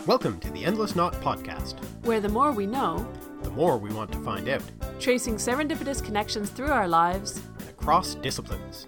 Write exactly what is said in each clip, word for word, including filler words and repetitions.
Welcome to the Endless Knot Podcast, where the more we know, the more we want to find out, tracing serendipitous connections through our lives and across disciplines.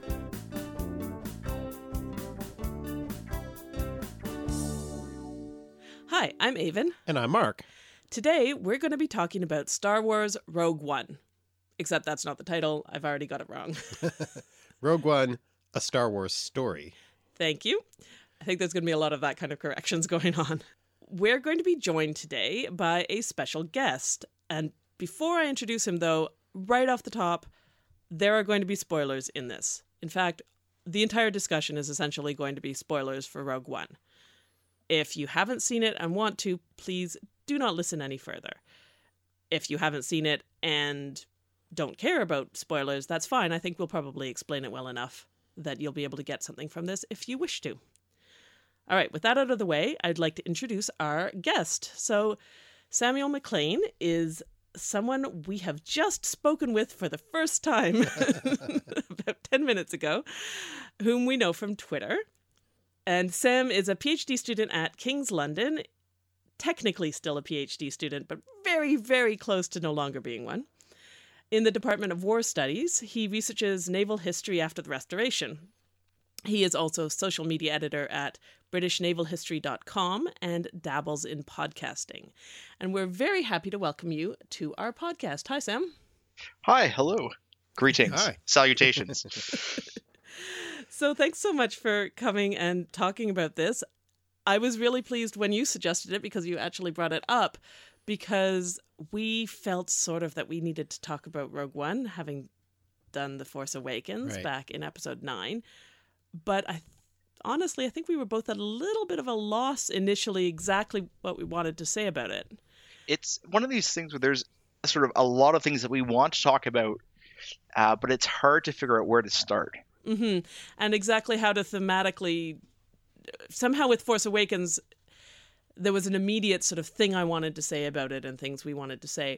Hi, I'm Aven. And I'm Mark. Today, we're going to be talking about Star Wars Rogue One. Except that's not the title. I've already got it wrong. Rogue One, a Star Wars story. Thank you. I think there's going to be a lot of that kind of corrections going on. We're going to be joined today by a special guest. And before I introduce him, though, right off the top, there are going to be spoilers in this. In fact, the entire discussion is essentially going to be spoilers for Rogue One. If you haven't seen it and want to, please do not listen any further. If you haven't seen it and don't care about spoilers, that's fine. I think we'll probably explain it well enough that you'll be able to get something from this if you wish to. All right, with that out of the way, I'd like to introduce our guest. So Samuel McLean is someone we have just spoken with for the first time about ten minutes ago, whom we know from Twitter. And Sam is a PhD student at King's London, technically still a PhD student, but very, very close to no longer being one. In the Department of War Studies, he researches naval history after the Restoration. He is also social media editor at british naval history dot com and dabbles in podcasting. And we're very happy to welcome you to our podcast. Hi, Sam. Hi, hello. Greetings. Hi. Salutations. So thanks so much for coming and talking about this. I was really pleased when you suggested it because you actually brought it up, because we felt sort of that we needed to talk about Rogue One, having done The Force Awakens Right. back in episode nine. But I honestly, I think we were both at a little bit of a loss initially exactly what we wanted to say about it. It's one of these things where there's sort of a lot of things that we want to talk about, uh, but it's hard to figure out where to start. Mm-hmm. And exactly how to thematically, somehow with Force Awakens, there was an immediate sort of thing I wanted to say about it and things we wanted to say.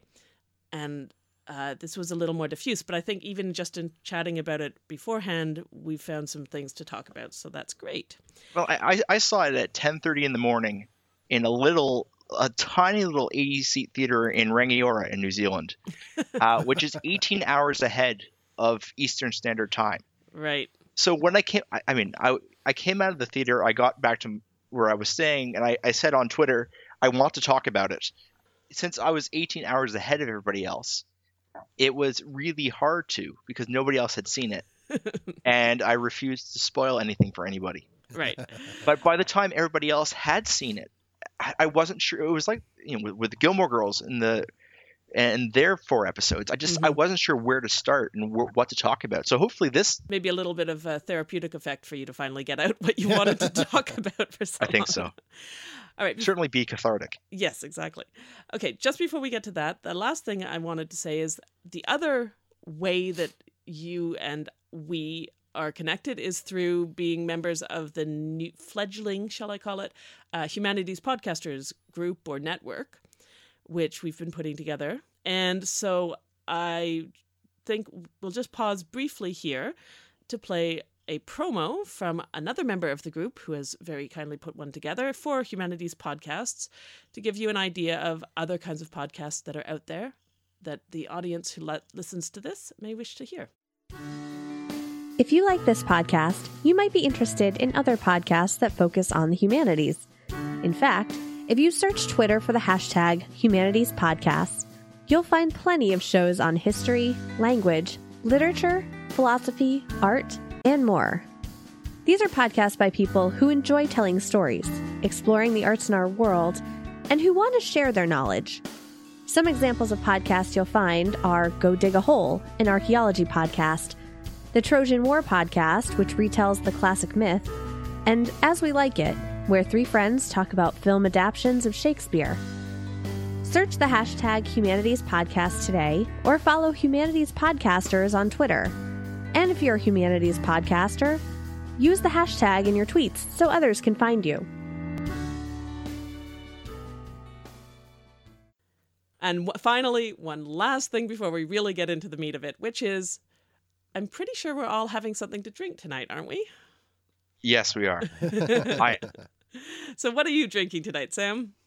And uh, this was a little more diffuse, but I think even just in chatting about it beforehand, we found some things to talk about. So that's great. Well, I, I I saw it at ten thirty in the morning in a little, a tiny little eighty-seat theater in Rangiora in New Zealand, uh, which is eighteen hours ahead of Eastern Standard Time. Right. So when I came, I, I mean, I I came out of the theater, I got back to where I was staying, and I, I said on Twitter, I want to talk about it. Since I was eighteen hours ahead of everybody else, it was really hard to, because nobody else had seen it. And I refused to spoil anything for anybody. Right. But by the time everybody else had seen it, I, I wasn't sure. It was like, you know, with, with the Gilmore Girls and the and their four episodes. I just Mm-hmm. I wasn't sure where to start and wh- what to talk about. So hopefully this, Maybe a little bit of a therapeutic effect for you to finally get out what you wanted to talk about for so I think long. so, All right. certainly be cathartic. Yes, exactly. Okay, just before we get to that, the last thing I wanted to say is the other way that you and we are connected is through being members of the new fledgling, shall I call it, uh, Humanities Podcasters group or network, which we've been putting together. And so I think we'll just pause briefly here to play a promo from another member of the group who has very kindly put one together for Humanities Podcasts to give you an idea of other kinds of podcasts that are out there that the audience who le- listens to this may wish to hear. If you like this podcast, you might be interested in other podcasts that focus on the humanities. In fact, if you search Twitter for the hashtag Humanities Podcasts, you'll find plenty of shows on history, language, literature, philosophy, art, and more. These are podcasts by people who enjoy telling stories, exploring the arts in our world, and who want to share their knowledge. Some examples of podcasts you'll find are Go Dig a Hole, an archaeology podcast, the Trojan War podcast, which retells the classic myth, and As We Like It, where three friends talk about film adaptations of Shakespeare. Search the hashtag Humanities Podcast today, or follow Humanities Podcasters on Twitter. And if you're a Humanities Podcaster, use the hashtag in your tweets so others can find you. And w- finally, one last thing before we really get into the meat of it, which is, I'm pretty sure we're all having something to drink tonight, aren't we? Yes, we are. I, So what are you drinking tonight, Sam?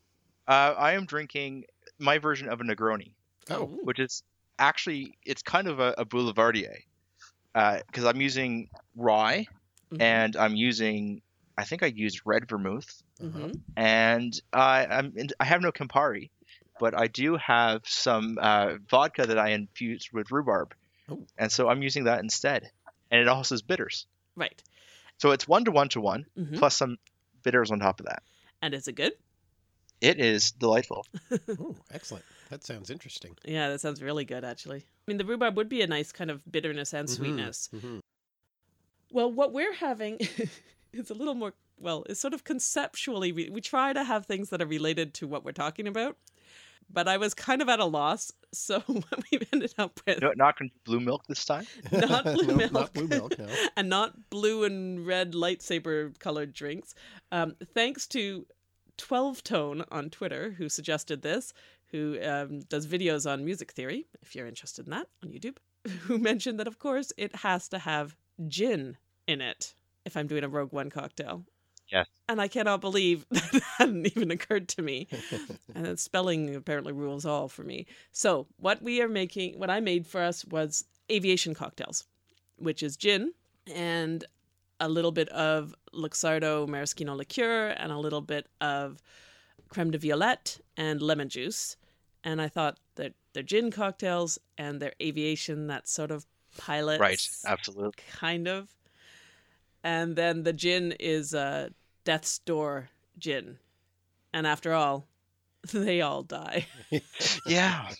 Uh, I am drinking my version of a Negroni, Oh, which is actually, it's kind of a, a Boulevardier. Because I'm using rye, Mhm. and I'm using, I think I used red vermouth, Mhm. and I, I'm in, I have no Campari, but I do have some uh, vodka that I infused with rhubarb, Oh. and so I'm using that instead. And it also has bitters, Right. so it's one to one to one Mhm. plus some bitters on top of that. And is it good? It is delightful. oh, excellent. That sounds interesting. Yeah, that sounds really good, actually. I mean, the rhubarb would be a nice kind of bitterness and sweetness. Mhm. Well, what we're having is a little more, well, it's sort of conceptually, we, we try to have things that are related to what we're talking about, but I was kind of at a loss. So what we've ended up with, No, not going to blue milk this time. not blue No, milk, not blue milk, no. and not blue and red lightsaber colored drinks. Um, thanks to twelve Tone on Twitter, who suggested this, who um, does videos on music theory, if you're interested in that, on YouTube, who mentioned that, of course, it has to have gin in it if I'm doing a Rogue One cocktail. Yes. And I cannot believe that hadn't even occurred to me. And then spelling apparently rules all for me. So what we are making, what I made for us was aviation cocktails, which is gin and a little bit of Luxardo maraschino liqueur and a little bit of creme de violette and lemon juice. And I thought that they're gin cocktails and they're aviation, that sort of pilot. Right, absolutely. Kind of. And then the gin is uh, Death's Door gin. And after all, they all die. Yeah.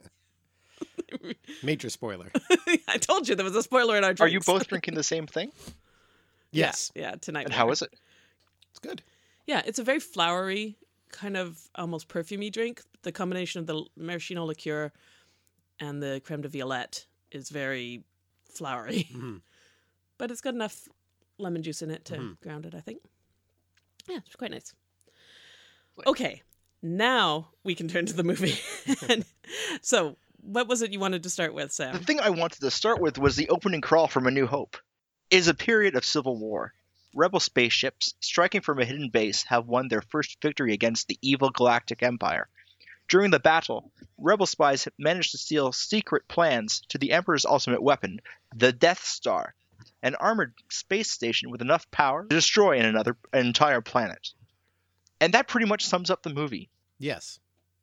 Major spoiler. I told you there was a spoiler in our Are drinks. you both drinking the same thing? Yes. Yeah, yeah, tonight. And we how are. is it? It's good. Yeah, it's a very flowery, kind of almost perfumey drink. The combination of the maraschino liqueur and the creme de violette is very flowery. Mhm. But it's got enough lemon juice in it to Mhm. ground it, I think. Yeah, it's quite nice. Okay, now we can turn to the movie. And so, what was it you wanted to start with, The Sam? thing I wanted to start with was the opening crawl from A New Hope. It is a period of civil war. Rebel spaceships, striking from a hidden base, have won their first victory against the evil Galactic Empire. During the battle, Rebel spies have managed to steal secret plans to the Emperor's ultimate weapon, the Death Star, an armored space station with enough power to destroy an, another, an entire planet. And that pretty much sums up the movie. Yes.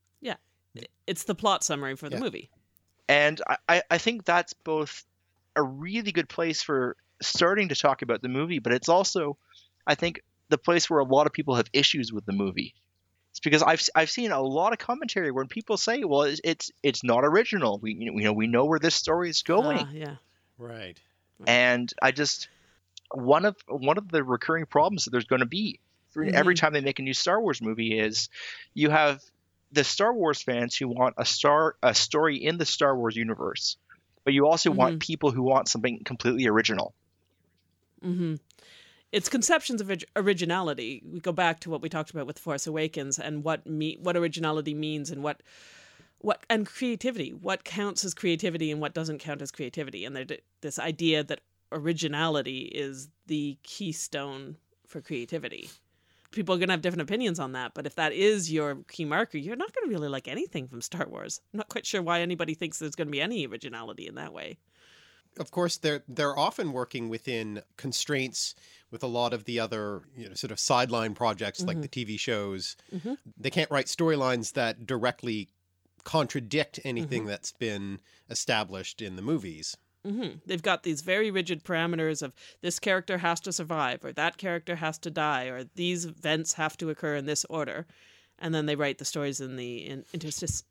It's the plot summary for the Yeah. movie. And I- I, I think that's both a really good place for starting to talk about the movie, but it's also, I think, the place where a lot of people have issues with the movie. It's because I've I've seen a lot of commentary where people say, "Well, it's it's, it's not original. We you know we know where this story is going." Ah, yeah. Right. And I just one of one of the recurring problems that there's going to be for every time they make a new Star Wars movie is you have the Star Wars fans who want a star a story in the Star Wars universe, but you also want people who want something completely original. Mm-hmm. It's conceptions of orig- originality. We go back to what we talked about with Force Awakens and what me- what originality means and what what and creativity. What counts as creativity and what doesn't count as creativity. And there's this idea that originality is the keystone for creativity. People are going to have different opinions on that, but if that is your key marker, you're not going to really like anything from Star Wars. I'm not quite sure why anybody thinks there's going to be any originality in that way. Of course, they're they're often working within constraints with a lot of the other, you know, sort of sideline projects like the T V shows. Mhm. They can't write storylines that directly contradict anything that's been established in the movies. Mm-hmm. They've got these very rigid parameters of this character has to survive, or that character has to die, or these events have to occur in this order, and then they write the stories in the in, interstices,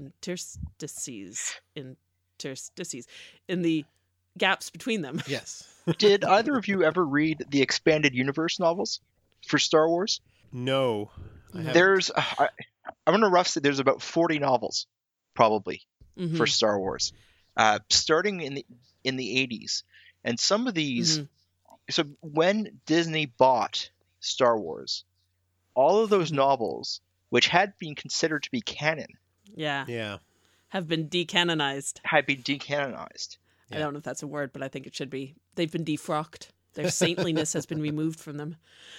interstices, interstices, in the gaps between them. Yes. Did either of you ever read the expanded universe novels for Star Wars? No. I haven't. There's I, I'm gonna rough say there's about forty novels probably Mhm. for Star Wars, uh, starting in the in the eighties, and some of these. Mhm. So when Disney bought Star Wars, all of those novels, which had been considered to be canon, Yeah, Yeah. have been decanonized. had been decanonized. I Yeah. don't know if that's a word, but I think it should be. They've been defrocked. Their saintliness has been removed from them.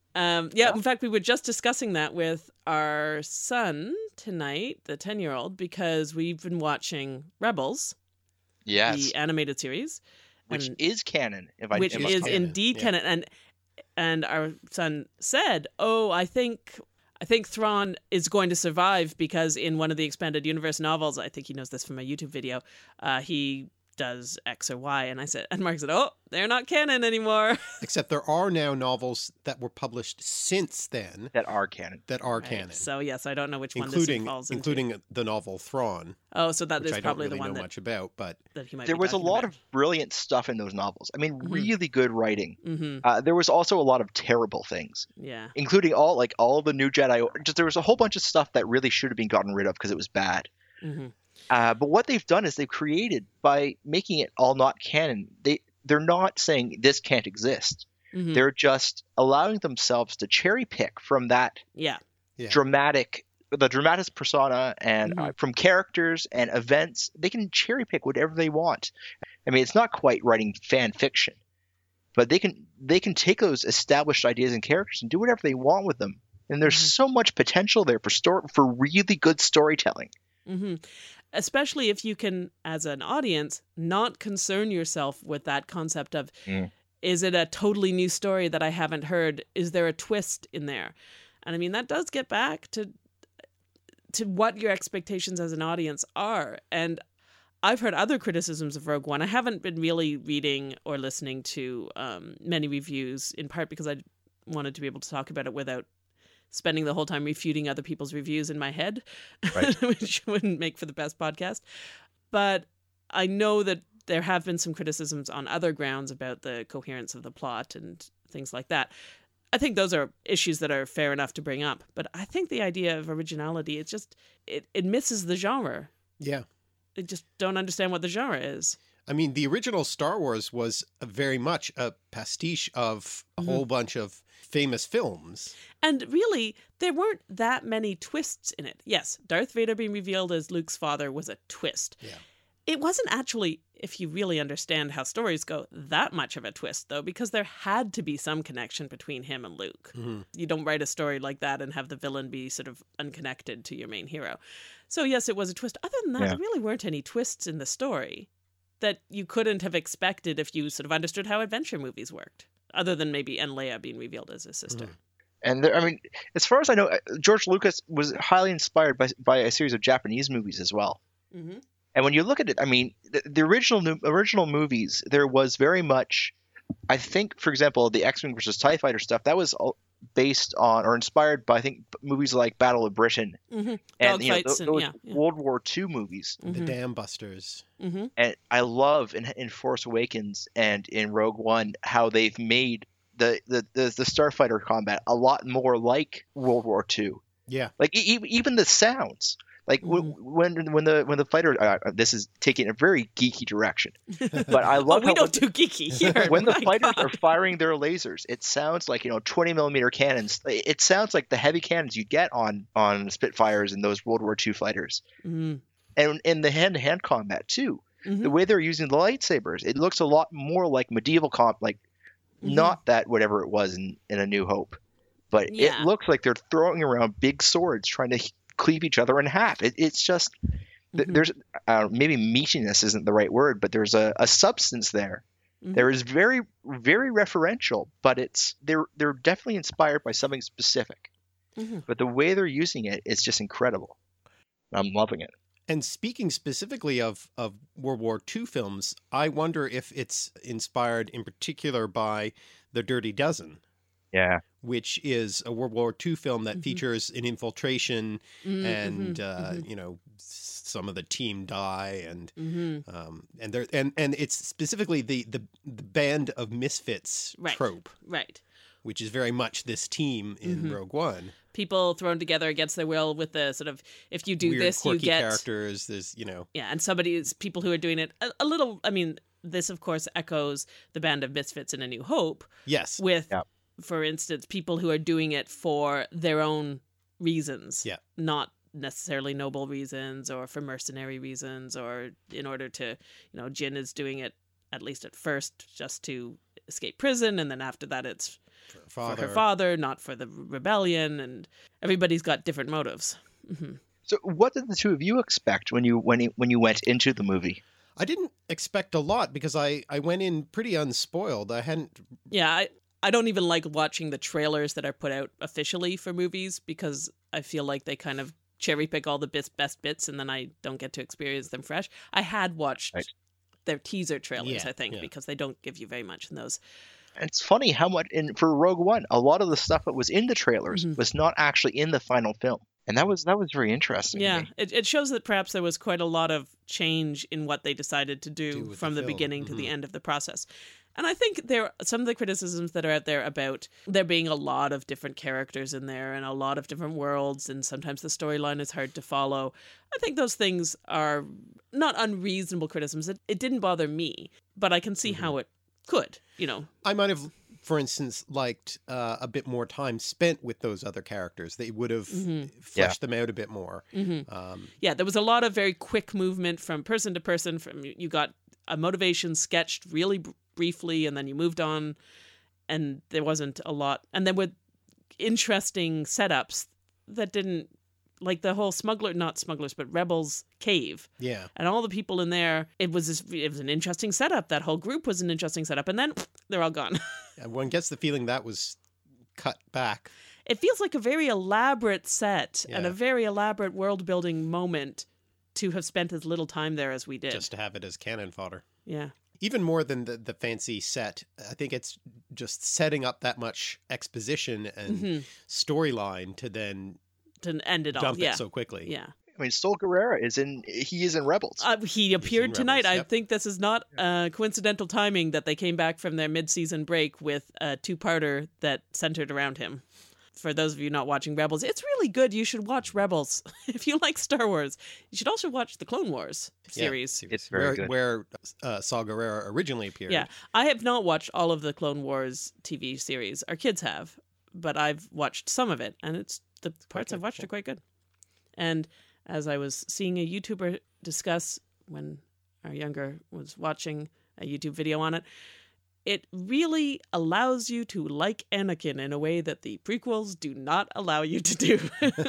Um, yeah, in fact, we were just discussing that with our son tonight, the ten-year-old, because we've been watching Rebels, Yes. the animated series. Which and, is canon. If I which if is I- indeed yeah. canon. And and our son said, oh, I think... I think Thrawn is going to survive because in one of the expanded universe novels, I think he knows this from a YouTube video, uh, he does X or Y. And I said, and Mark said, oh, they're not canon anymore. Except there are now novels that were published since then that are canon. that are Right. canon, So yes, I don't know which one including this falls into. including the novel Thrawn, Oh, so that which is I don't probably really the one know that, much about, but that he might There be was a talking lot about. of brilliant stuff in those novels. I mean, Mhm. really good writing. Mm-hmm. Uh, there was also a lot of terrible things, Yeah. including all like all the new Jedi. Just there was a whole bunch of stuff that really should have been gotten rid of because it was bad. Mm-hmm. Uh, but what they've done is they've created by making it all not canon. They they're not saying this can't exist. Mm-hmm. They're just allowing themselves to cherry pick from that Yeah. yeah. dramatic, the dramatis persona, and Mhm. uh, from characters and events. They can cherry pick whatever they want. I mean, it's not quite writing fan fiction, but they can they can take those established ideas and characters and do whatever they want with them. And there's Mhm. so much potential there for story for really good storytelling. Mm-hmm. Especially if you can, as an audience, not concern yourself with that concept of, Mm. is it a totally new story that I haven't heard? Is there a twist in there? And I mean, that does get back to to what your expectations as an audience are. And I've heard other criticisms of Rogue One. I haven't been really reading or listening to um, many reviews, in part because I wanted to be able to talk about it without spending the whole time refuting other people's reviews in my head, Right. which wouldn't make for the best podcast. But I know that there have been some criticisms on other grounds about the coherence of the plot and things like that. I think those are issues that are fair enough to bring up. But I think the idea of originality, it's just, it, it misses the genre. yeah. They just don't understand what the genre is. I mean, the original Star Wars was a very much a pastiche of a Mm-hmm. whole bunch of famous films. And really, there weren't that many twists in it. Yes, Darth Vader being revealed as Luke's father was a twist. Yeah. It wasn't actually, if you really understand how stories go, that much of a twist, though, because there had to be some connection between him and Luke. Mm-hmm. You don't write a story like that and have the villain be sort of unconnected to your main hero. So, yes, it was a twist. Other than that, Yeah. there really weren't any twists in the story that you couldn't have expected if you sort of understood how adventure movies worked, other than maybe En Leia being revealed as his sister. Mhm. And there, I mean, as far as I know, uh, George Lucas was highly inspired by by a series of Japanese movies as well. Mm-hmm. And when you look at it, I mean, the, the original nu- original movies, there was very much, I think, for example, the X-Wing versus TIE Fighter stuff, that was all based on or inspired by, I think, movies like Battle of Britain Mm-hmm. and you know, Dogfights those, and- those yeah, yeah. World War Two movies. The Mhm. Dam Busters. Mm-hmm. And I love in, in Force Awakens and in Rogue One how they've made the, the, the, the starfighter combat a lot more like World War Two. Yeah. Like e- e- even the sounds. Like w- when when the when the fighter uh, this is taking a very geeky direction, but I Oh, love we how don't do geeky here. when the My fighters God. are firing their lasers, it sounds like you know twenty millimeter cannons. It sounds like the heavy cannons you get on on Spitfires and those World War Two fighters, Mhm. and in the hand to hand combat too. Mhm. The way they're using the lightsabers, it looks a lot more like medieval comp, like Mhm. not that whatever it was in, in A New Hope, but Yeah. it looks like they're throwing around big swords trying to cleave each other in half. It, it's just th- Mhm. there's uh, maybe meatiness isn't the right word, but there's a, a substance there. Mhm. There is very very referential, but it's they're they're definitely inspired by something specific. Mhm. But the way they're using it is just incredible. I'm loving it. And speaking specifically of, of World War Two films, I wonder if it's inspired in particular by The Dirty Dozen, Yeah. which is a World War Two film that Mhm. features an infiltration Mhm, and, mhm, uh, mhm, you know, s- some of the team die and, mhm. um, and there, and, and it's specifically the, the, the band of misfits Right. trope, Right. which is very much this team in Mhm. Rogue One. People thrown together against their will with the sort of, if you do Weird, this, you quirky get... characters. There's, you know, Yeah, and somebody is, people who are doing it a, a little, I mean, this of course echoes the Band of Misfits in A New Hope yes. with, Yeah. for instance, people who are doing it for their own reasons. Yeah. Not necessarily noble reasons or for mercenary reasons or in order to, you know, Jin is doing it, at least at first, just to escape prison. And then after that, it's For her for father. her father, not for the rebellion, and everybody's got different motives. Mm-hmm. So, what did the two of you expect when you when you, when you went into the movie? I didn't expect a lot because I, I went in pretty unspoiled. I hadn't. Yeah, I, I don't even like watching the trailers that are put out officially for movies because I feel like they kind of cherry pick all the best, best bits and then I don't get to experience them fresh. I had watched Right. their teaser trailers, Yeah, I think, yeah. because they don't give you very much in those. And it's funny how much in for Rogue One, a lot of the stuff that was in the trailers Mhm. was not actually in the final film, and that was that was very interesting. to Yeah, me. it, it shows that perhaps there was quite a lot of change in what they decided to do, Do with from the the, film. beginning to the Mhm. end of the process. And I think there some of the criticisms that are out there about there being a lot of different characters in there and a lot of different worlds, and sometimes the storyline is hard to follow. I think those things are not unreasonable criticisms. It, it didn't bother me, but I can see Mm-hmm. how it could, you know. I might have, for instance, liked uh, a bit more time spent with those other characters. They would have Mhm. fleshed them out a bit more. Mm-hmm. Um, Yeah, there was a lot of very quick movement from person to person. From you got a motivation sketched really br- briefly, and then you moved on, and there wasn't a lot. And then with interesting setups that didn't, like the whole smuggler, not smugglers, but rebels cave, yeah. and all the people in there. It was this, it was an interesting setup. That whole group was an interesting setup, and then they're all gone. And one gets the feeling that was cut back. It feels like a very elaborate set and a Yeah. very elaborate world building moment to have spent as little time there as we did. Just to have it as cannon fodder. Yeah. Even more than the, the fancy set, I think it's just setting up that much exposition and Mhm. storyline to then To end it all. dump Yeah. it so quickly. Yeah. I mean, Sol Guerrera is in he is in Rebels. Uh, he appeared tonight. Rebels, I yep. think this is not uh, coincidental timing that they came back from their mid-season break with a two-parter that centered around him. For those of you not watching Rebels, it's really good. You should watch Rebels. If you like Star Wars, you should also watch the Clone Wars Yeah, series. It's very where, good. Where uh, Saw Gerrera originally appeared. Yeah. I have not watched all of the Clone Wars T V series. Our kids have, but I've watched some of it, and it's the parts I've good, watched yeah. are quite good. And as I was seeing a YouTuber discuss when our younger was watching a YouTube video on it, it really allows you to like Anakin in a way that the prequels do not allow you to do.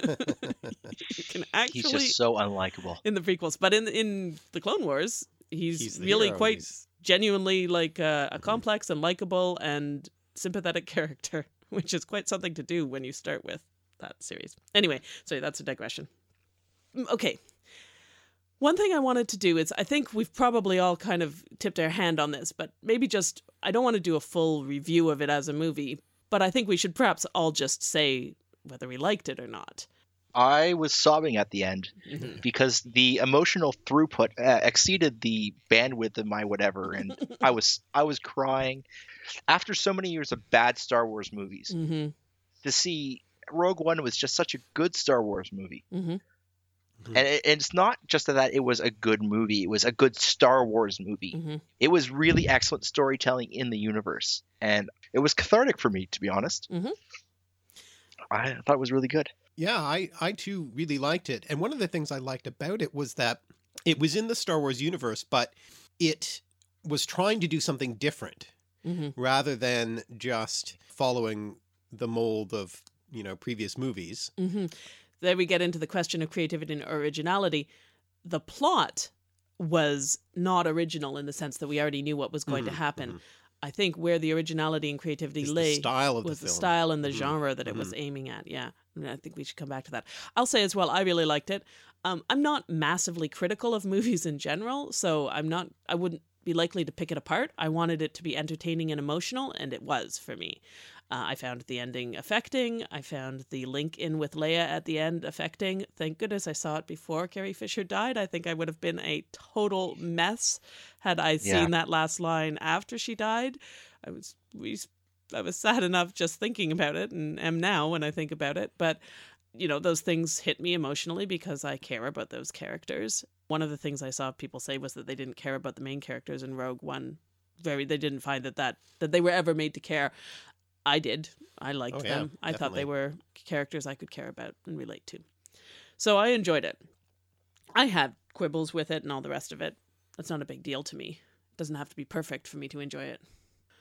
You can actually He's just so unlikable. in the prequels, but in in the Clone Wars, he's, He's the really hero. quite He's- genuinely like uh, a complex and likable and sympathetic character, which is quite something to do when you start with that series. Anyway, sorry, that's a digression. Mm, Okay. One thing I wanted to do is, I think we've probably all kind of tipped our hand on this, but maybe just, I don't want to do a full review of it as a movie, but I think we should perhaps all just say whether we liked it or not. I was sobbing at the end Mhm. because the emotional throughput uh, exceeded the bandwidth of my whatever, and I was I was crying after so many years of bad Star Wars movies. Mm-hmm. To see Rogue One was just such a good Star Wars movie, Mm-hmm. and, it, and it's not just that it was a good movie; it was a good Star Wars movie. Mm-hmm. It was really excellent storytelling in the universe, and it was cathartic for me, to be honest. Mhm. I thought it was really good. Yeah, I, I too really liked it. And one of the things I liked about it was that it was in the Star Wars universe, but it was trying to do something different Mm-hmm. rather than just following the mold of, you know, previous movies. Mm-hmm. There we get into the question of creativity and originality. The plot was not original in the sense that we already knew what was going Mhm, to happen. mhm. I think where the originality and creativity It's the lay style of the was the, film. style and the Mhm, genre that it was aiming at. Yeah, and I think we should come back to that. I'll say as well, I really liked it. Um, I'm not massively critical of movies in general, so I'm not. I wouldn't be likely to pick it apart. I wanted it to be entertaining and emotional, and it was for me. Uh, I found the ending affecting. I found the link in with Leia at the end affecting. Thank goodness I saw it before Carrie Fisher died. I think I would have been a total mess had I seen Yeah. that last line after she died. I was we, I was sad enough just thinking about it, and am now when I think about it. But you know, those things hit me emotionally because I care about those characters. One of the things I saw people say was that they didn't care about the main characters in Rogue One. Very, they didn't find that that, that they were ever made to care. I did. I liked Oh, yeah, them. I thought they definitely. were characters I could care about and relate to. So I enjoyed it. I had quibbles with it and all the rest of it. That's not a big deal to me. It doesn't have to be perfect for me to enjoy it.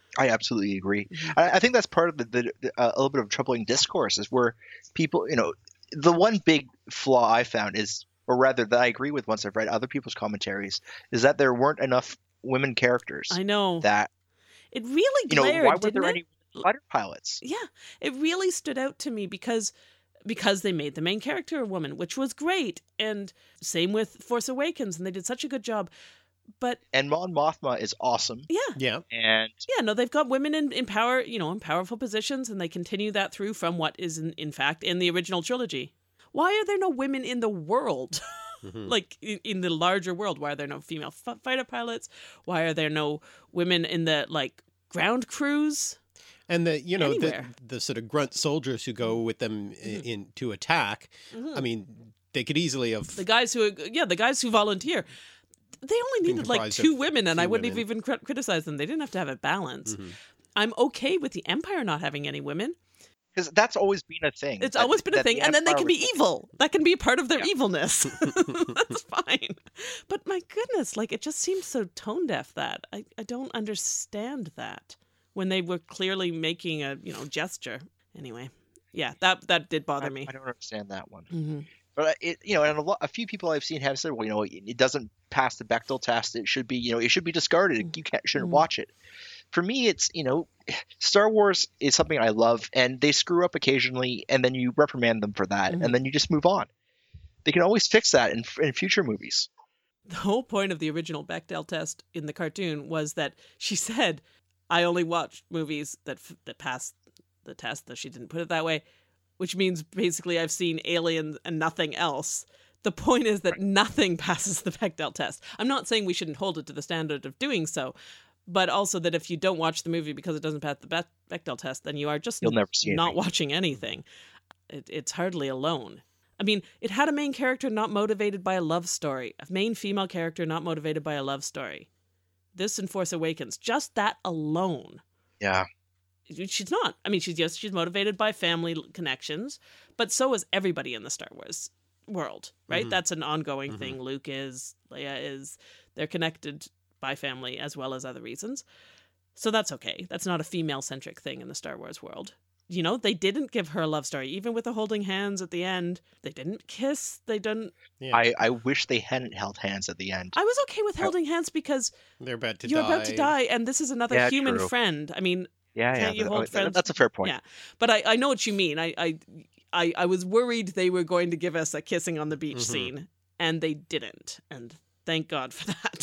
I absolutely agree. Mhm. I, I think that's part of the, the, the uh, a little bit of troubling discourse is where people, you know, the one big flaw I found is, or rather that I agree with once I've read other people's commentaries, is that there weren't enough women characters. I know. That It really you know, glared, why were didn't there it? any fighter pilots? Yeah, it really stood out to me because because they made the main character a woman, which was great. And same with Force Awakens, and they did such a good job. But And Mon Mothma is awesome. yeah, Yeah. And yeah, no, they've got women in, in power, you know, in powerful positions, and they continue that through from what is in, in fact in the original trilogy. Why are there no women in the world? Mhm. Like in, in the larger world, why are there no female f- fighter pilots? Why are there no women in the like ground crews? And the you know the, Anywhere. the sort of grunt soldiers who go with them i- Mhm. in to attack. Mhm. I mean, they could easily have. The guys who, yeah, the guys who volunteer, they only Been needed like comprised two of women, and I few wouldn't women. have even crit- criticized them. They didn't have to have a balance. Mhm. I'm okay with the Empire not having any women. because that's always been a thing. It's that- always been a that the thing, and then they Empire can be was- evil. That can be part of their Yeah. evilness. That's fine. But my goodness, like it just seems so tone deaf that I, I don't understand that when they were clearly making a you know gesture. Anyway, yeah, that that did bother I, me. I don't understand that one. Mm-hmm. But it, you know, and a, lot, a few people I've seen have said, well, you know, it, it doesn't pass the Bechdel test. It should be, you know, it should be discarded. You can't, shouldn't Mhm. watch it. For me, it's, you know, Star Wars is something I love, and they screw up occasionally, and then you reprimand them for that, Mhm. and then you just move on. They can always fix that in, in future movies. The whole point of the original Bechdel test in the cartoon was that she said, "I only watch movies that f- that pass the test." Though she didn't put it that way, which means basically I've seen Aliens and nothing else. The point is that nothing passes the Bechdel test. I'm not saying we shouldn't hold it to the standard of doing so, but also that if you don't watch the movie because it doesn't pass the Be- Bechdel test, then you are just You'll never see not anything. watching anything. It, it's hardly alone. I mean, it had a main character not motivated by a love story, a main female character not motivated by a love story. This in Force Awakens, just that alone. Yeah. She's not. I mean, she's yes, she's motivated by family connections, but so is everybody in the Star Wars world, right? Mhm. That's an ongoing Mhm. thing. Luke is, Leia is. They're connected by family as well as other reasons. So that's okay. That's not a female-centric thing in the Star Wars world. You know, they didn't give her a love story, even with the holding hands at the end. They didn't kiss. They didn't. Yeah. I, I wish they hadn't held hands at the end. I was okay with holding hands because They're about to you're die. about to die, and this is another Yeah, human true. friend. I mean, Yeah, Can't yeah. you hold that- friends? That's a fair point. Yeah, but I, I know what you mean. I, I, I, I was worried they were going to give us a kissing on the beach Mhm. scene, and they didn't. And thank God for that.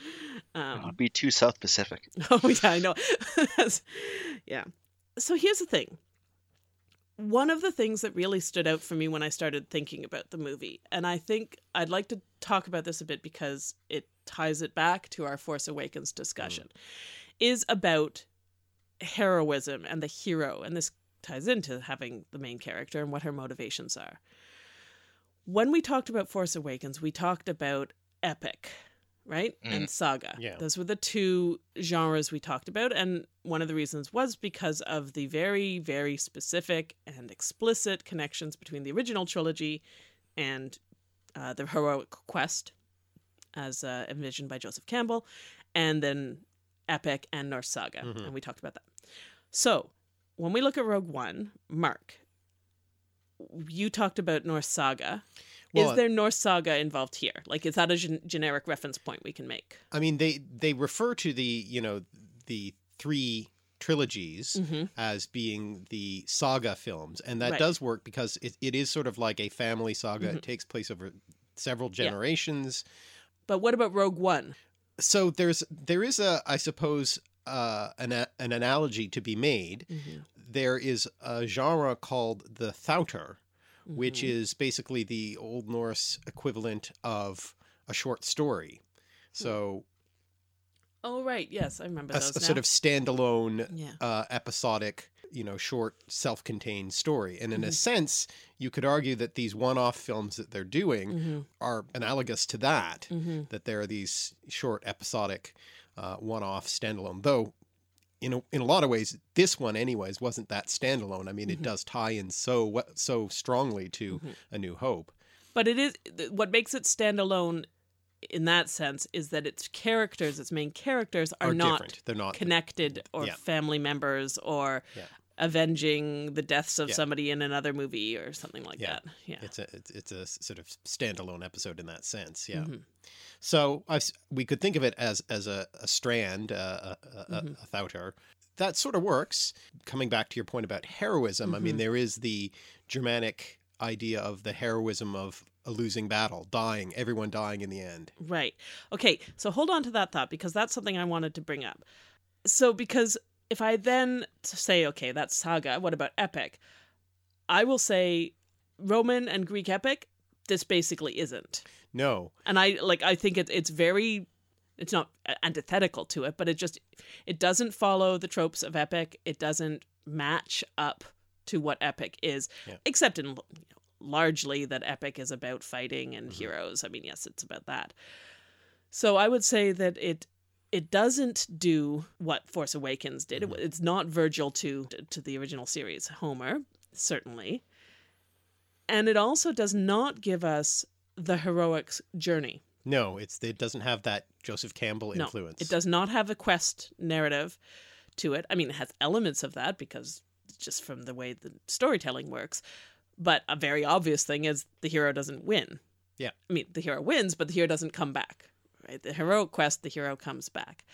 It'd um, be too South Pacific. oh yeah, I know. Yeah. So here's the thing. One of the things that really stood out for me when I started thinking about the movie, and I think I'd like to talk about this a bit because it ties it back to our Force Awakens discussion, is about heroism and the hero. And this ties into having the main character and what her motivations are. When we talked about Force Awakens, we talked about epic, right? Mm. And saga. Yeah. Those were the two genres we talked about. And one of the reasons was because of the very, very specific and explicit connections between the original trilogy and uh, the heroic quest, as uh, envisioned by Joseph Campbell, and then epic and Norse saga. Mhm. And we talked about that. So when we look at Rogue One, Mark, you talked about Norse saga. Well, Is there Norse saga involved here? Like, is that a gen- generic reference point we can make? I mean, they they refer to the you know the three trilogies Mm-hmm. as being the saga films, and that Right. does work because it, it is sort of like a family saga. Mhm. It takes place over several Yeah. generations. But what about Rogue One? So there's there is a I suppose uh, an a- an analogy to be made. Mm-hmm. There is a genre called the Thauter, which Mm-hmm. is basically the Old Norse equivalent of a short story. So Oh, right. Yes, I remember a, those a now. sort of standalone, Yeah. uh, episodic, you know, short, self-contained story. And in a Mhm. sense, you could argue that these one-off films that they're doing Mm-hmm. are analogous to that. Mm-hmm. That there are these short, episodic, uh, one-off standalone. Though, in a, in a lot of ways, this one, anyways, wasn't that standalone. I mean, Mhm. it does tie in so we- so strongly to Mhm. A New Hope. But it is th- what makes it stand alone in that sense is that its characters, its main characters, are, Are not, different. They're not connected or Yeah. family members or Yeah. avenging the deaths of Yeah. somebody in another movie or something like Yeah. that. Yeah. It's a it's, it's a sort of standalone episode in that sense. Yeah. Mhm. So I've, s- we could think of it as as a, a strand, uh, a, a, Mhm. a thautar. That sort of works. Coming back to your point about heroism, I mean, Mhm. there is the Germanic idea of the heroism of a losing battle, dying, everyone dying in the end. Right. Okay, so hold on to that thought because that's something I wanted to bring up. So because if I then say, okay, that's saga, what about epic? I will say Roman and Greek epic, this basically isn't. No. And I like I think it, it's very it's not antithetical to it, but it just it doesn't follow the tropes of epic. It doesn't match up to what epic is, Yeah. except in you know, largely that epic is about fighting and heroes. I mean, yes, it's about that. So I would say that it it doesn't do what Force Awakens did. It, it's not Virgil to to the original series, Homer, certainly. And it also does not give us the heroic journey. No, it's it doesn't have that Joseph Campbell No, influence. it does not have a quest narrative to it. I mean, it has elements of that because just from the way the storytelling works. But a very obvious thing is the hero doesn't win. Yeah. I mean, the hero wins, but the hero doesn't come back. Right? The heroic quest, the hero comes back.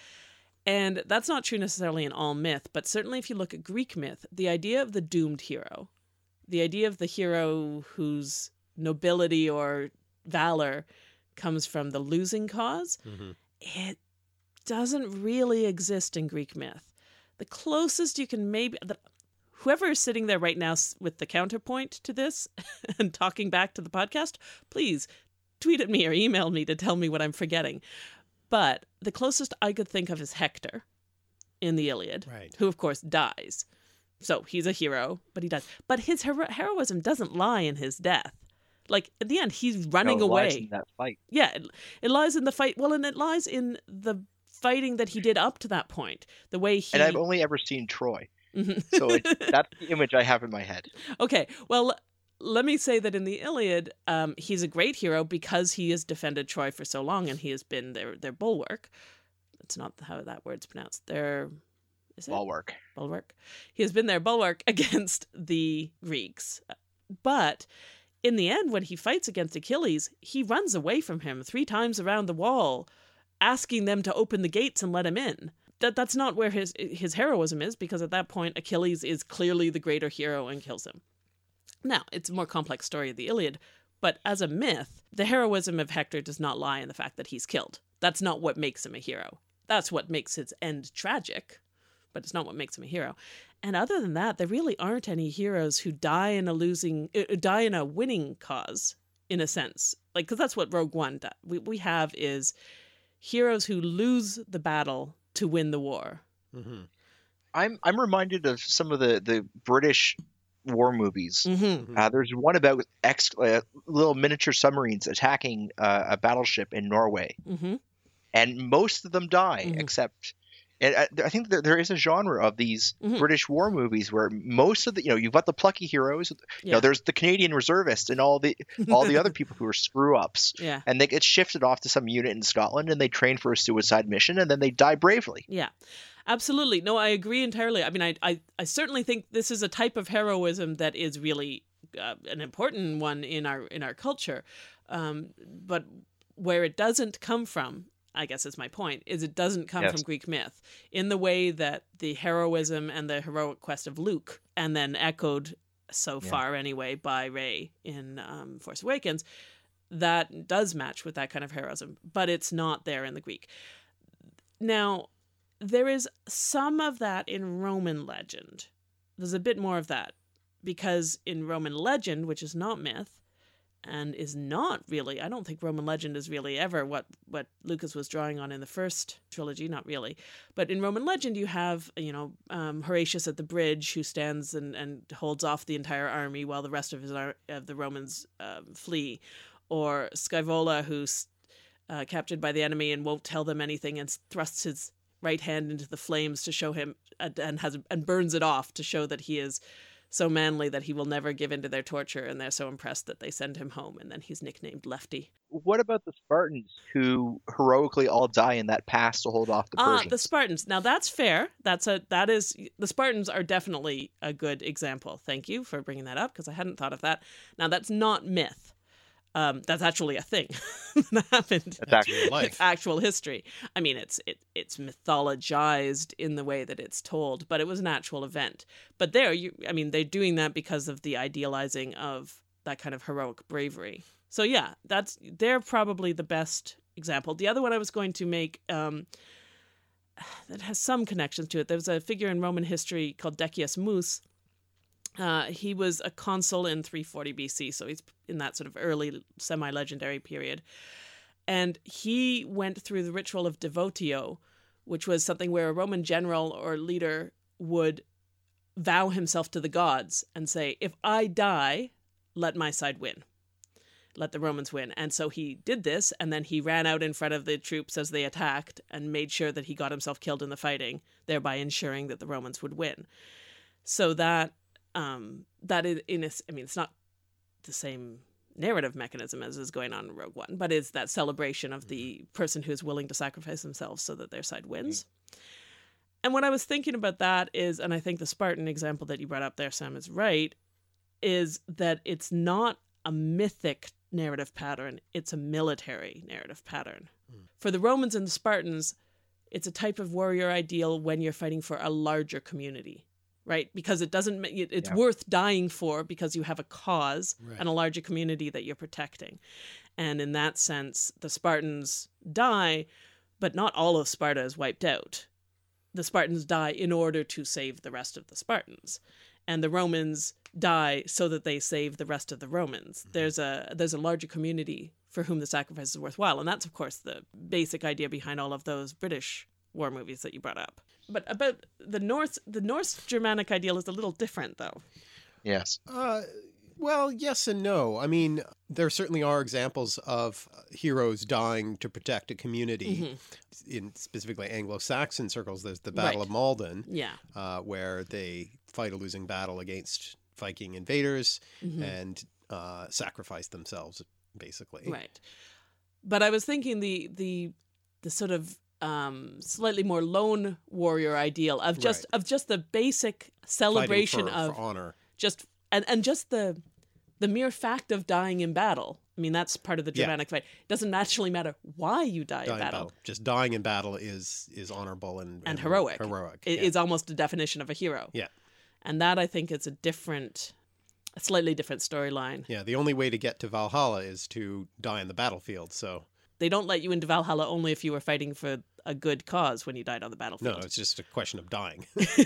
And that's not true necessarily in all myth, but certainly if you look at Greek myth, the idea of the doomed hero, the idea of the hero whose nobility or valor comes from the losing cause, Mhm. it doesn't really exist in Greek myth. The closest you can maybe... The, whoever is sitting there right now s- with the counterpoint to this and talking back to the podcast, please tweet at me or email me to tell me what I'm forgetting. But the closest I could think of is Hector in the Iliad, Right. who, of course, dies. So he's a hero, but he dies. But his hero- heroism doesn't lie in his death. Like, at the end, he's running No, it lies away. in that fight. Yeah, it, it lies in the fight. Well, and it lies in the fighting that he did up to that point. The way he... And I've only ever seen Troy, Mhm. so it, that's the image I have in my head. Okay, well, l- let me say that in the Iliad, um, he's a great hero because he has defended Troy for so long and he has been their, their bulwark. That's not how that word's pronounced. Their... Is it? Bulwark. Bulwark. He has been their bulwark against the Greeks. But in the end, when he fights against Achilles, he runs away from him three times around the wall, asking them to open the gates and let him in. That That's not where his his heroism is, because at that point, Achilles is clearly the greater hero and kills him. Now, it's a more complex story of the Iliad, but as a myth, the heroism of Hector does not lie in the fact that he's killed. That's not what makes him a hero. That's what makes his end tragic, but it's not what makes him a hero. And other than that, there really aren't any heroes who die in a losing, uh, die in a winning cause, in a sense. Like, because that's what Rogue One does. We we have is heroes who lose the battle to win the war. Mhm. I'm I'm reminded of some of the, the British war movies. Mm-hmm. Uh, there's one about ex, uh, little miniature submarines attacking uh, a battleship in Norway, Mm-hmm. and most of them die Mhm. except. And I, I think that there is a genre of these Mhm. British war movies where most of the, you know, you've got the plucky heroes, you Yeah. know, there's the Canadian reservists and all the all the other people who are screw ups, Yeah. and they get shifted off to some unit in Scotland and they train for a suicide mission and then they die bravely. Yeah, absolutely. No, I agree entirely. I mean, I, I, I certainly think this is a type of heroism that is really uh, an important one in our in our culture. Um, but where it doesn't come from, I guess is my point, is it doesn't come Yes. from Greek myth in the way that the heroism and the heroic quest of Luke, and then echoed so Yeah. far anyway by Rey in um, Force Awakens, that does match with that kind of heroism, but it's not there in the Greek. Now, there is some of that in Roman legend. There's a bit more of that, because in Roman legend, which is not myth, and is not really, I don't think Roman legend is really ever what, what Lucas was drawing on in the first trilogy, not really. But in Roman legend, you have, you know, um, Horatius at the bridge who stands and, and holds off the entire army while the rest of, his ar- of the Romans um, flee. Or Scaevola, who's uh, captured by the enemy and won't tell them anything and thrusts his right hand into the flames to show him, and, and has and burns it off to show that he is so manly that he will never give in to their torture, and they're so impressed that they send him home, and then he's nicknamed Lefty. What about the Spartans who heroically all die in that pass to hold off the Ah, Persians? the Spartans. Now that's fair. That's a that is the Spartans are definitely a good example. Thank you for bringing that up, because I hadn't thought of that. Now that's not myth. Um, that's actually a thing that happened. That's actually life. It's actual history. I mean, it's it it's mythologized in the way that it's told, but it was an actual event. But there, you, I mean, they're doing that because of the idealizing of that kind of heroic bravery. So yeah, that's they're probably the best example. The other one I was going to make um, that has some connections to it. There's a figure in Roman history called Decius Mus. Uh, he was a consul in three forty B C, so he's in that sort of early semi-legendary period. And he went through the ritual of devotio, which was something where a Roman general or leader would vow himself to the gods and say, if I die, let my side win. Let the Romans win. And so he did this, and then he ran out in front of the troops as they attacked and made sure that he got himself killed in the fighting, thereby ensuring that the Romans would win. So that Um, that is in a, I mean, it's not the same narrative mechanism as is going on in Rogue One, but it's that celebration of the person who is willing to sacrifice themselves so that their side wins. Mm-hmm. And what I was thinking about that is, and I think the Spartan example that you brought up there, Sam, is right, is that it's not a mythic narrative pattern, it's a military narrative pattern. Mm. For the Romans and the Spartans, it's a type of warrior ideal when you're fighting for a larger community. Right, because it doesn't. It's yeah. worth dying for because you have a cause right. and a larger community that you're protecting, and in that sense, the Spartans die, but not all of Sparta is wiped out. The Spartans die in order to save the rest of the Spartans, and the Romans die so that they save the rest of the Romans. Mm-hmm. There's a there's a larger community for whom the sacrifice is worthwhile, and that's of course the basic idea behind all of those British war movies that you brought up. But about the Norse, the Norse Germanic ideal is a little different, though. Yes. Uh, well, yes and no. I mean, there certainly are examples of heroes dying to protect a community. Mm-hmm. In specifically Anglo-Saxon circles, there's the Battle right. of Maldon, yeah, uh, where they fight a losing battle against Viking invaders mm-hmm. and uh, sacrifice themselves, basically. Right. But I was thinking the the the sort of Um, slightly more lone warrior ideal of just right. of just the basic celebration for, of for honor, just and, and just the the mere fact of dying in battle. I mean, that's part of the Germanic yeah. fight. It doesn't actually matter why you die, die in, battle. in battle. Just dying in battle is is honorable and, and, and heroic. Heroic. It yeah. is almost a definition of a hero. Yeah, and that I think is a different, a slightly different storyline. Yeah, the only way to get to Valhalla is to die in the battlefield. So. They don't let you into Valhalla only if you were fighting for a good cause when you died on the battlefield. No, it's just a question of dying.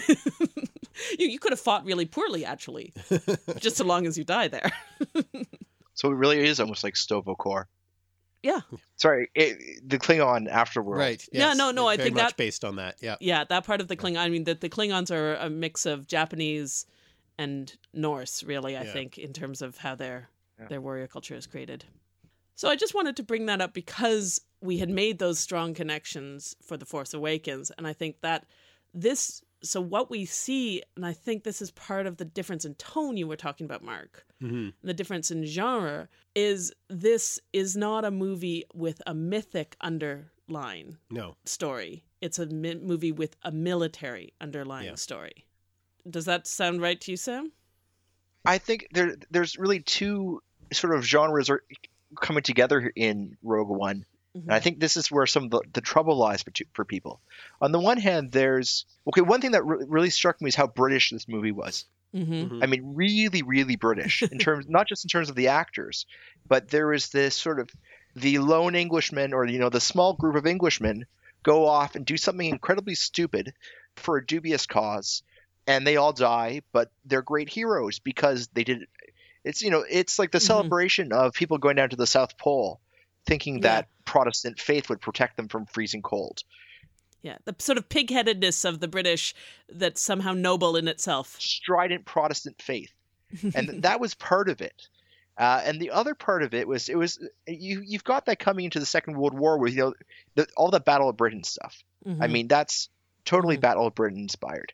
you you could have fought really poorly, actually, just so long as you die there. So it really is almost like Sto-vo-kor. Yeah. Sorry, it, the Klingon afterworld. Right. Yes. Yeah, no, no, Very I think much that based on that. Yeah. Yeah, that part of the Klingon. I mean, that the Klingons are a mix of Japanese and Norse, really. I yeah. think in terms of how their yeah. their warrior culture is created. So I just wanted to bring that up because we had made those strong connections for The Force Awakens. And I think that this, so what we see, and I think this is part of the difference in tone you were talking about, Mark, mm-hmm. the difference in genre, is this is not a movie with a mythic underlying no. story. It's a mi- movie with a military underlying yeah. story. Does that sound right to you, Sam? I think there there's really two sort of genres are coming together in Rogue One. Mm-hmm. And I think this is where some of the, the trouble lies for, for people. On the one hand, there's... Okay, one thing that re- really struck me is how British this movie was. Mm-hmm. Mm-hmm. I mean, really, really British, in terms not just in terms of the actors, but there was this sort of... The lone Englishman, or, you know, the small group of Englishmen go off and do something incredibly stupid for a dubious cause, and they all die, but they're great heroes because they did... It's, you know, it's like the mm-hmm. celebration of people going down to the South Pole thinking yeah. that Protestant faith would protect them from freezing cold. Yeah, the sort of pig-headedness of the British that's somehow noble in itself. Strident Protestant faith. And that was part of it. Uh, and the other part of it was, it was you, you've got that coming into the Second World War with, you know, the, all the Battle of Britain stuff. Mm-hmm. I mean, that's totally mm-hmm. Battle of Britain inspired.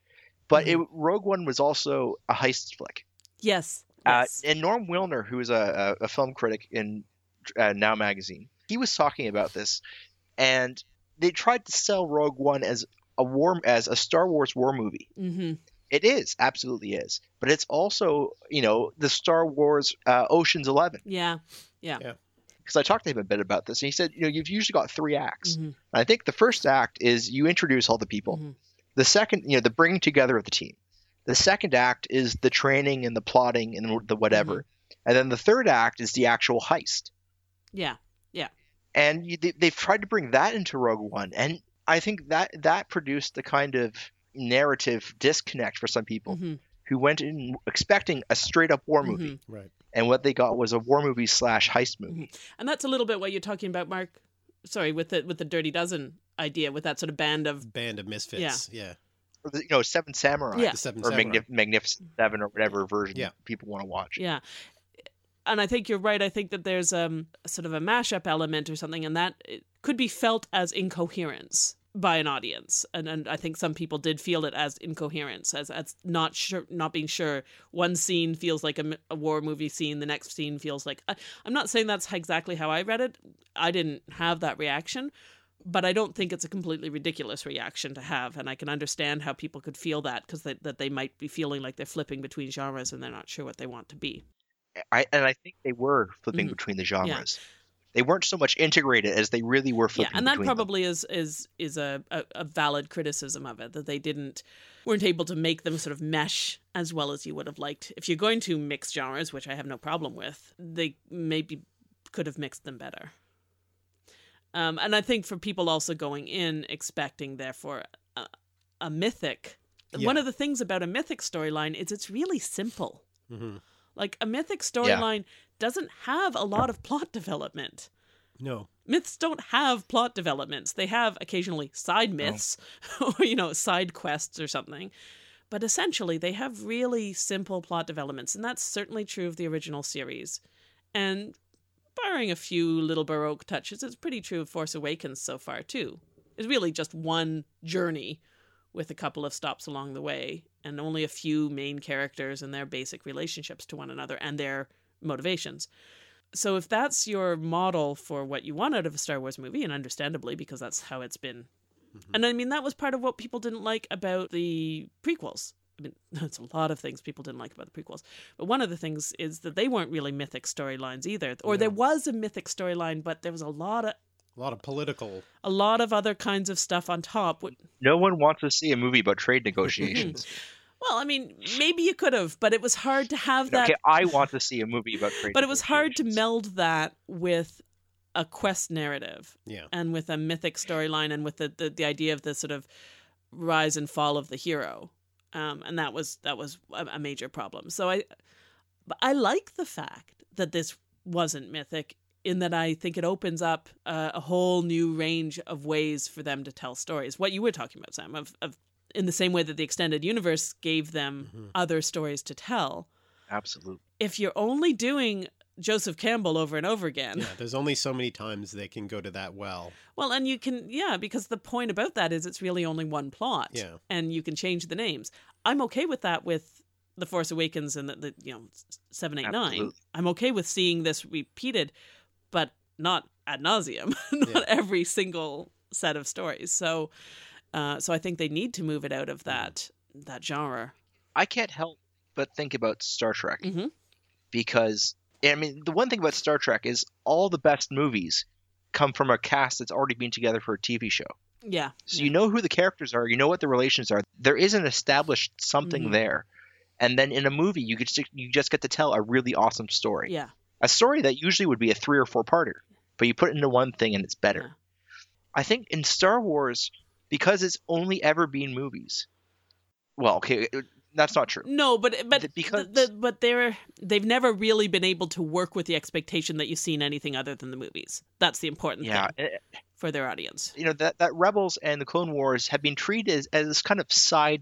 But Mhm. it, Rogue One was also a heist flick. Yes. Uh, yes. and Norm Wilner, who is a, a, a film critic in uh, Now Magazine, he was talking about this, and they tried to sell Rogue One as a war, as a Star Wars war movie. Mm-hmm. It is, absolutely is, but it's also, you know, the Star Wars uh, Ocean's Eleven. Yeah. Yeah. Yeah. Because I talked to him a bit about this, and he said, you know, you've usually got three acts. Mhm. I think the first act is you introduce all the people. Mhm. The second, you know, the bringing together of the team. The second act is the training and the plotting and the whatever. Mm-hmm. And then the third act is the actual heist. Yeah. Yeah. And you, they, they've tried to bring that into Rogue One. And I think that that produced the kind of narrative disconnect for some people Mm-hmm. who went in expecting a straight up war movie. Mm-hmm. Right. And what they got was a war movie slash heist movie. And that's a little bit what you're talking about, Mark. Sorry, with the with the Dirty Dozen idea, with that sort of band of Band of misfits. Yeah. Or the, you know, Seven Samurai. Yeah. The Seven Or Samurai. Magnif- Magnificent Seven or whatever version Yeah. people want to watch. yeah. And I think you're right. I think that there's um sort of a mashup element or something, and that it could be felt as incoherence by an audience. And and I think some people did feel it as incoherence, as as not sure, not being sure. One scene feels like a, a war movie scene, the next scene feels like. I, I'm not saying that's exactly how I read it. I didn't have that reaction. But I don't think it's a completely ridiculous reaction to have, and I can understand how people could feel that, because they, that they might be feeling like they're flipping between genres and they're not sure what they want to be. I, and I think they were flipping Mhm. between the genres. They weren't so much integrated as they really were flipping Yeah, and that between them. probably is is is a, a, a valid criticism of it, that they didn't weren't able to make them sort of mesh as well as you would have liked. If you're going to mix genres, which I have no problem with, they maybe could have mixed them better. Um, and I think for people also going in expecting, therefore, a, a mythic. Yeah. One of the things about a mythic storyline is it's really simple. Mm-hmm. Like, a mythic storyline doesn't have a lot of plot development. No. Myths don't have plot developments. They have occasionally side myths or, you know, side quests or something. But essentially, they have really simple plot developments. And that's certainly true of the original series. And barring a few little Baroque touches, it's pretty true of Force Awakens so far, too. It's really just one journey with a couple of stops along the way, and only a few main characters and their basic relationships to one another and their motivations. So if that's your model for what you want out of a Star Wars movie, and understandably, because that's how it's been. Mm-hmm. And I mean, that was part of what people didn't like about the prequels. I mean, there's a lot of things people didn't like about the prequels. But one of the things is that they weren't really mythic storylines either. Or No. there was a mythic storyline, but there was a lot of A lot of political. a lot of other kinds of stuff on top. No one wants to see a movie about trade negotiations. Well, I mean, maybe you could have, but it was hard to have that. Okay, I want to see a movie about trade But it was hard to negotiations. meld that with a quest narrative. Yeah. And with a mythic storyline, and with the, the, the idea of the sort of rise and fall of the hero. Um, and that was that was a, a major problem. So I, but I like the fact that this wasn't mythic, in that I think it opens up uh, a whole new range of ways for them to tell stories. What you were talking about, Sam, of, of in the same way that the extended universe gave them Mm-hmm. other stories to tell. Absolutely. If you're only doing Joseph Campbell over and over again. Yeah, there's only so many times they can go to that well. Well, and you can, yeah, because the point about that is it's really only one plot. Yeah. And you can change the names. I'm okay with that with The Force Awakens and the, the you know, seven, eight, nine. Absolutely. I'm okay with seeing this repeated, but not ad nauseum, not Yeah. every single set of stories. So, uh, so I think they need to move it out of that that genre. I can't help but think about Star Trek Mhm. because, I mean, the one thing about Star Trek is all the best movies come from a cast that's already been together for a T V show. Yeah. So yeah. you know who the characters are, you know what the relations are. There is an established something Mhm. there. And then in a movie, you get to, you just get to tell a really awesome story. Yeah. A story that usually would be a three or four parter, but you put it into one thing and it's better. Yeah. I think in Star Wars, because it's only ever been movies. Well, okay, it- that's not true. No, but but Th- because- the, the, but they're they've never really been able to work with the expectation that you've seen anything other than the movies. That's the important Yeah, thing eh, for their audience. you know that that Rebels and the Clone Wars have been treated as, as this kind of side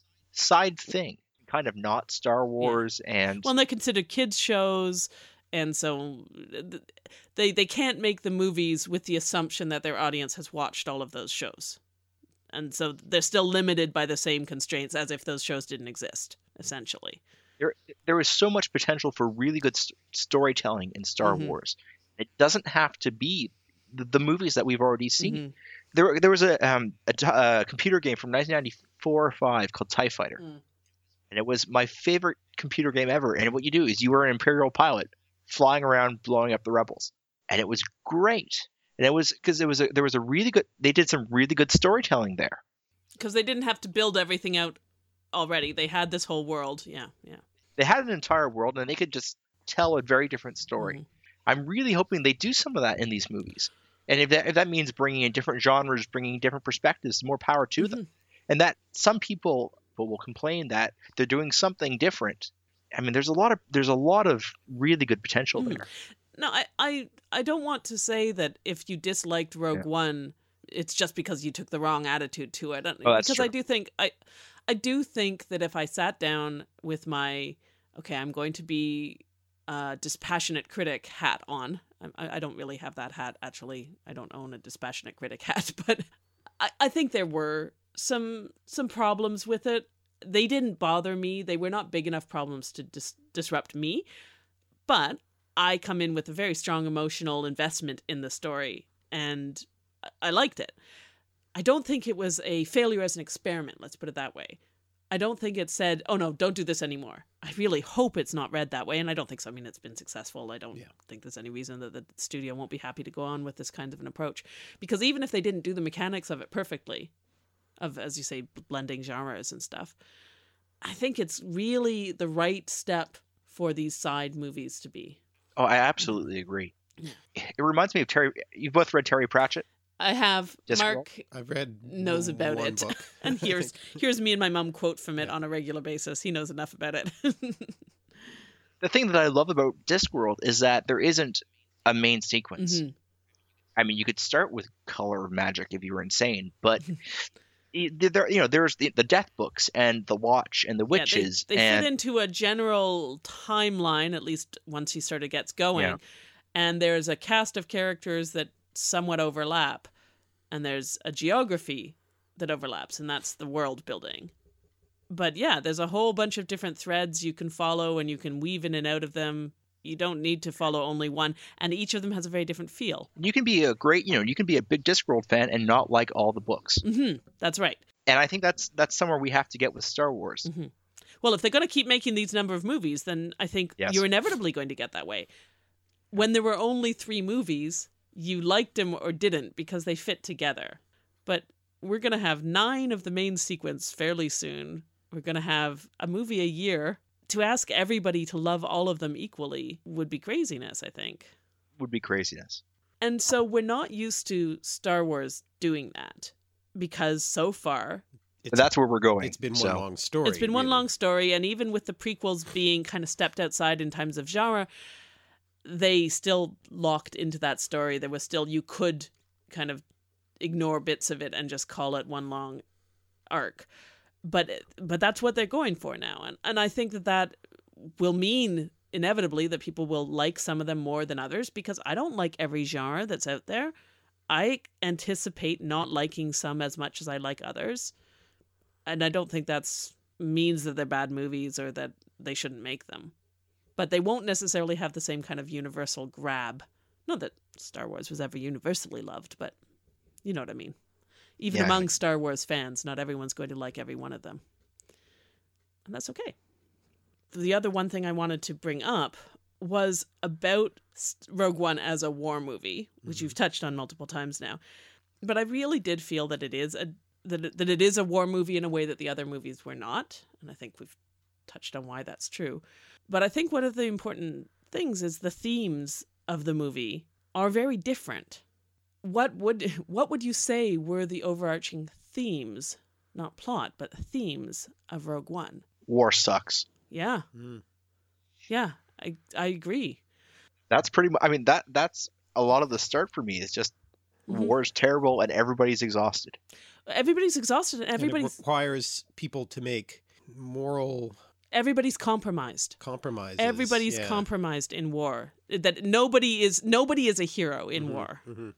side thing, kind of not Star Wars and Well, and they're considered kids shows, and so th- they they can't make the movies with the assumption that their audience has watched all of those shows. And so they're still limited by the same constraints as if those shows didn't exist, essentially. There, there is so much potential for really good st- storytelling in Star Mm-hmm. Wars. It doesn't have to be the, the movies that we've already seen. Mm-hmm. There, there was a, um, a, t- a computer game from nineteen ninety-four or five called TIE Fighter. Mm. And it was my favorite computer game ever. And what you do is you were an Imperial pilot flying around blowing up the rebels. And it was great. And it was because there was a, there was a really good, they did some really good storytelling there. Because they didn't have to build everything out already. They had this whole world. Yeah, yeah. They had an entire world and they could just tell a very different story. Mm-hmm. I'm really hoping they do some of that in these movies. And if that, if that means bringing in different genres, bringing different perspectives, more power to Mm-hmm. them. And that some people will complain that they're doing something different. I mean, there's a lot of there's a lot of really good potential Mm-hmm. there. No, I, I, I don't want to say that if you disliked Rogue Yeah. One, it's just because you took the wrong attitude to it. Oh, that's because true. I do think I, I do think that if I sat down with my okay, I'm going to be a dispassionate critic hat on. I, I don't really have that hat actually. I don't own a dispassionate critic hat, but I, I think there were some some problems with it. They didn't bother me. They were not big enough problems to dis- disrupt me, but I come in with a very strong emotional investment in the story, and I liked it. I don't think it was a failure as an experiment, let's put it that way. I don't think it said, oh no, don't do this anymore. I really hope it's not read that way, and I don't think so. I mean, it's been successful. I don't Yeah. think there's any reason that the studio won't be happy to go on with this kind of an approach. Because even if they didn't do the mechanics of it perfectly, of, as you say, blending genres and stuff, I think it's really the right step for these side movies to be. Oh, I absolutely agree. Yeah. It reminds me of Terry. You've both read Terry Pratchett. I have. Just Mark I've read knows about one it. book. And here's here's me and my mum quote from it on a regular basis. He knows enough about it. The thing that I love about Discworld is that there isn't a main sequence. Mhm. I mean, you could start with Color Magic if you were insane, but it- there, you know, there's the, the Death Books and the Watch and the Yeah, they- Witches. they and fit into a general timeline, at least once he sort of gets going. Yeah. And there's a cast of characters that somewhat overlap. And there's a geography that overlaps, and that's the world building. But yeah, there's a whole bunch of different threads you can follow, and you can weave in and out of them. You don't need to follow only one, and each of them has a very different feel. you can be a great, you know, you can be a big Discworld fan and not like all the books. Hmm. That's right. And I think that's that's somewhere we have to get with Star Wars. Mm-hmm. Well, if they're going to keep making these number of movies, then I think Yes. you're inevitably going to get that way. When there were only three movies, you liked them or didn't because they fit together. But we're going to have nine of the main sequence fairly soon. We're going to have a movie a year. To ask everybody to love all of them equally would be craziness, I think. Would be craziness. And so we're not used to Star Wars doing that because so far It's, But that's where we're going. it's been one so. long story. it's been one really. long story, and even with the prequels being kind of stepped outside in terms of genre, they still locked into that story. There was still, you could kind of ignore bits of it and just call it one long arc. But but that's what they're going for now. And, and I think that that will mean inevitably that people will like some of them more than others, because I don't like every genre that's out there. I anticipate not liking some as much as I like others. And I don't think that's means that they're bad movies or that they shouldn't make them. But they won't necessarily have the same kind of universal grab. Not that Star Wars was ever universally loved, but you know what I mean. Even Yeah. among Star Wars fans, not everyone's going to like every one of them. And that's okay. The other one thing I wanted to bring up was about Rogue One as a war movie, which you've touched on multiple times now. But I really did feel that it is a that it, that it is a war movie in a way that the other movies were not, and I think we've touched on why that's true. But I think one of the important things is the themes of the movie are very different. What would what would you say were the overarching themes, not plot, but themes of Rogue One? War sucks. Yeah. Mm. Yeah, I I agree. That's pretty much. I mean, that that's a lot of the start for me. It's just Mhm. war's terrible and everybody's exhausted. Everybody's exhausted and And it everybody's requires people to make moral everybody's compromised. compromises. Everybody's yeah. compromised in war. That nobody is nobody is a hero in Mhm, war. mhm.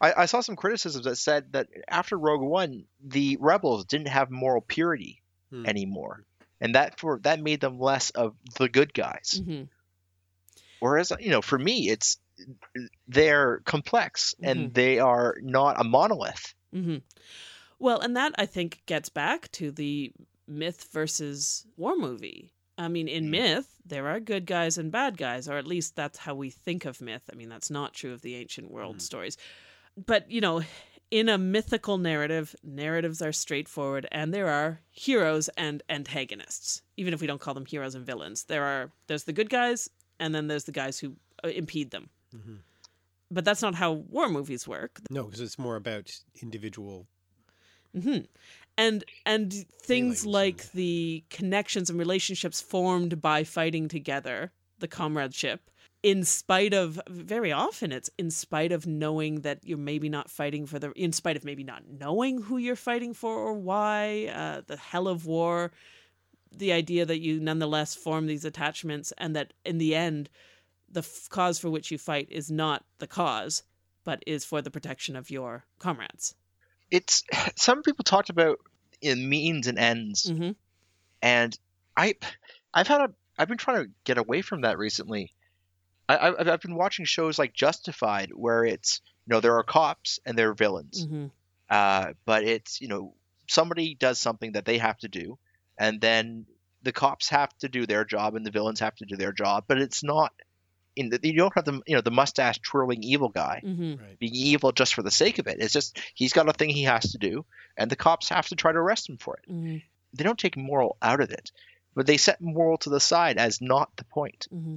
I, I saw some criticisms that said that after Rogue One, the rebels didn't have moral purity Hmm. anymore, and that for that made them less of the good guys. Mm-hmm. Whereas, you know, for me, it's they're complex Mm-hmm. and they are not a monolith. Mm-hmm. Well, and that, I think, gets back to the myth versus war movie. I mean, in Mm-hmm. myth, there are good guys and bad guys, or at least that's how we think of myth. I mean, that's not true of the ancient world Mm. stories. But, you know, in a mythical narrative, narratives are straightforward, and there are heroes and antagonists, even if we don't call them heroes and villains. There are there's the good guys, and then there's the guys who uh, impede them. Mhm. But that's not how war movies work. No, because it's more about individual. hmm And and things Feelings like and- the connections and relationships formed by fighting together, the comradeship, in spite of, very often it's in spite of knowing that you're maybe not fighting for the, in spite of maybe not knowing who you're fighting for or why, uh, the hell of war, the idea that you nonetheless form these attachments and that in the end, the f- cause for which you fight is not the cause, but is for the protection of your comrades. It's some people talked about in means and ends, Mm-hmm. and I, I've had a, I've been trying to get away from that recently. I, I've, I've been watching shows like Justified, where it's, you know, there are cops and there are villains, Mm-hmm. uh, but it's, you know, somebody does something that they have to do, and then the cops have to do their job and the villains have to do their job, but it's not in the, you don't have the, you know, the mustache twirling evil guy Mm-hmm. Right. being evil just for the sake of it. It's just he's got a thing he has to do, and the cops have to try to arrest him for it. Mm-hmm. They don't take moral out of it, but they set moral to the side as not the point. Mm-hmm.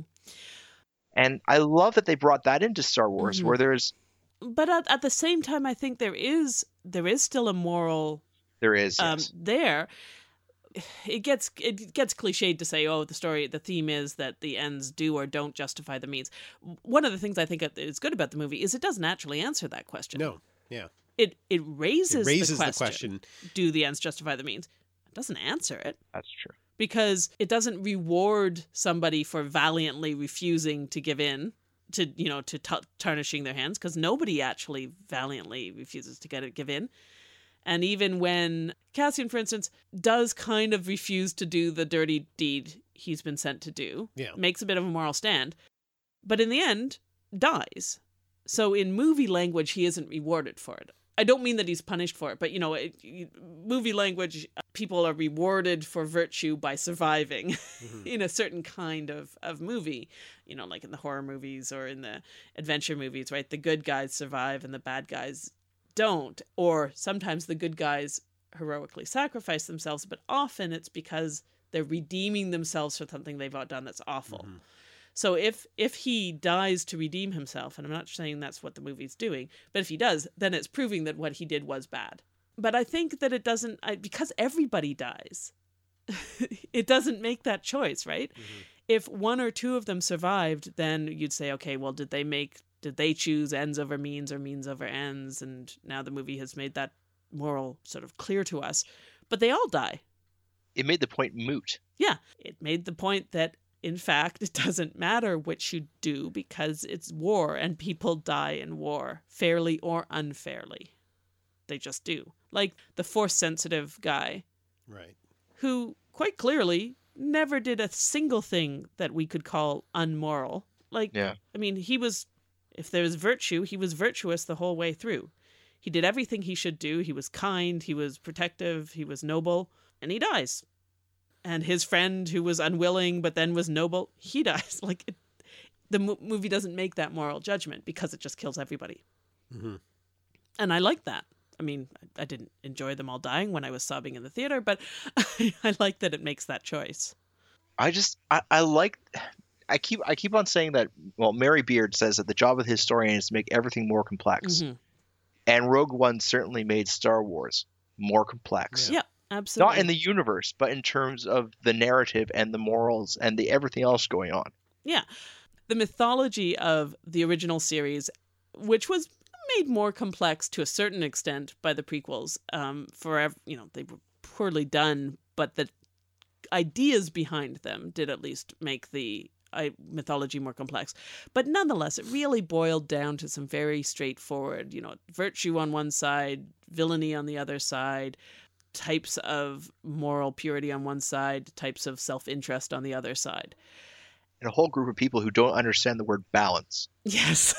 And I love that they brought that into Star Wars, Mhm. where there's But at, at the same time, I think there is there is still a moral there is um, yes. there. It gets it gets cliched to say, "Oh, the story, the theme is that the ends do or don't justify the means." One of the things I think is good about the movie is it doesn't actually answer that question. No. Yeah. It it raises, It raises the the question, question. Do the ends justify the means? It doesn't answer it. That's true. Because it doesn't reward somebody for valiantly refusing to give in to, you know, to t- tarnishing their hands, because nobody actually valiantly refuses to get it, give in. And even when Cassian, for instance, does kind of refuse to do the dirty deed he's been sent to do, Yeah. makes a bit of a moral stand, but in the end dies. So in movie language, he isn't rewarded for it. I don't mean that he's punished for it, but, you know, it, you, movie language, people are rewarded for virtue by surviving Mhm. in a certain kind of, of movie, you know, like in the horror movies or in the adventure movies, right? The good guys survive and the bad guys don't. Or sometimes the good guys heroically sacrifice themselves, but often it's because they're redeeming themselves for something they've done that's awful. Mhm. So if if he dies to redeem himself, and I'm not saying that's what the movie's doing, but if he does, then it's proving that what he did was bad. But I think that it doesn't, I, because everybody dies, it doesn't make that choice, right? Mhm. If one or two of them survived, then you'd say, okay, well, did they make, did they choose ends over means or means over ends? And now the movie has made that moral sort of clear to us. But they all die. It made the point moot. Yeah, it made the point that, in fact, it doesn't matter which you do because it's war and people die in war, fairly or unfairly. They just do. Like the force-sensitive guy Right. who, quite clearly, never did a single thing that we could call unmoral. Like, Yeah. I mean, he was, if there was virtue, he was virtuous the whole way through. He did everything he should do. He was kind, he was protective, he was noble, and he dies. And his friend who was unwilling but then was noble, he dies. Like, it, the mo- movie doesn't make that moral judgment because it just kills everybody. Mhm. And I like that. I mean, I, I didn't enjoy them all dying when I was sobbing in the theater, but I, I like that it makes that choice. I just I, I like I keep I keep on saying that. Well, Mary Beard says that the job of the historian is to make everything more complex, Mhm. and Rogue One certainly made Star Wars more complex. Yeah, absolutely. Not in the universe, but in terms of the narrative and the morals and the everything else going on. Yeah. The mythology of the original series, which was made more complex to a certain extent by the prequels, um, for, you know, they were poorly done, but the ideas behind them did at least make the uh, mythology more complex. But nonetheless, it really boiled down to some very straightforward, you know, virtue on one side, villainy on the other side, types of moral purity on one side, types of self-interest on the other side. And a whole group of people who don't understand the word balance. Yes.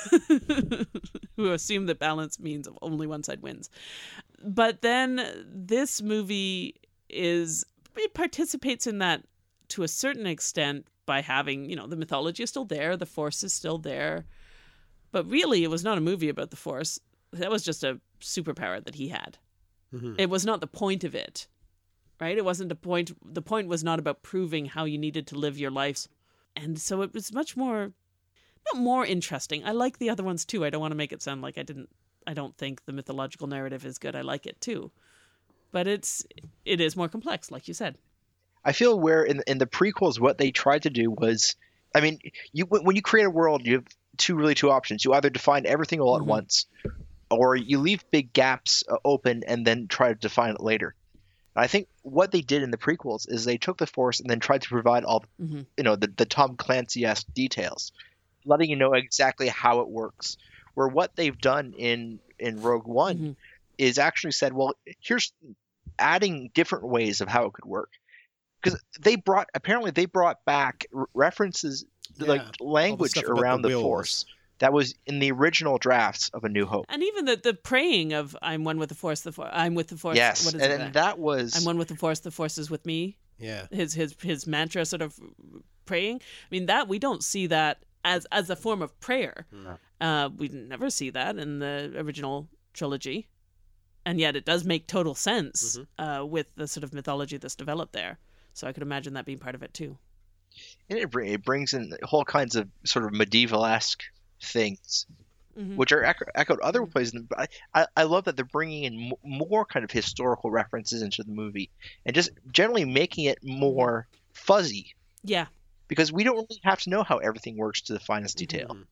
Who assume that balance means only one side wins. But then this movie is, it participates in that to a certain extent by having, you know, the mythology is still there, the Force is still there. But really, it was not a movie about the Force. That was just a superpower that he had. Mm-hmm. It was not the point of it, right? It wasn't the point. The point was not about proving how you needed to live your life. And so it was much more, not more interesting. I like the other ones too. I don't want to make it sound like I didn't, I don't think the mythological narrative is good. I like it too. But it's, it is more complex, like you said. I feel where in, in the prequels, what they tried to do was, I mean, you when you create a world, you have two, really two options. You either define everything all at mm-hmm. once, or you leave big gaps uh, open and then try to define it later. And I think what they did in the prequels is they took the Force and then tried to provide all, mm-hmm. you know, the, the Tom Clancy-esque details, letting you know exactly how it works. Where what they've done in, in Rogue One mm-hmm. is actually said, well, here's adding different ways of how it could work. Because they brought, apparently they brought back references, yeah, like language around the, the Force that was in the original drafts of A New Hope. And even the, the praying of I'm one with the Force, the Force, I'm with the Force. Yes, what is and, it, and that was... I'm one with the Force, the Force is with me. Yeah. His his his mantra sort of praying. I mean, that we don't see that as, as a form of prayer. No. Uh, we never see that in the original trilogy. And yet it does make total sense mm-hmm. uh, with the sort of mythology that's developed there. So I could imagine that being part of it too. And it, it brings in whole kinds of sort of medieval-esque things, mm-hmm. which are echo- echoed other mm-hmm. places. But I, I love that they're bringing in m- more kind of historical references into the movie and just generally making it more fuzzy. Yeah. Because we don't really have to know how everything works to the finest detail. Mm-hmm.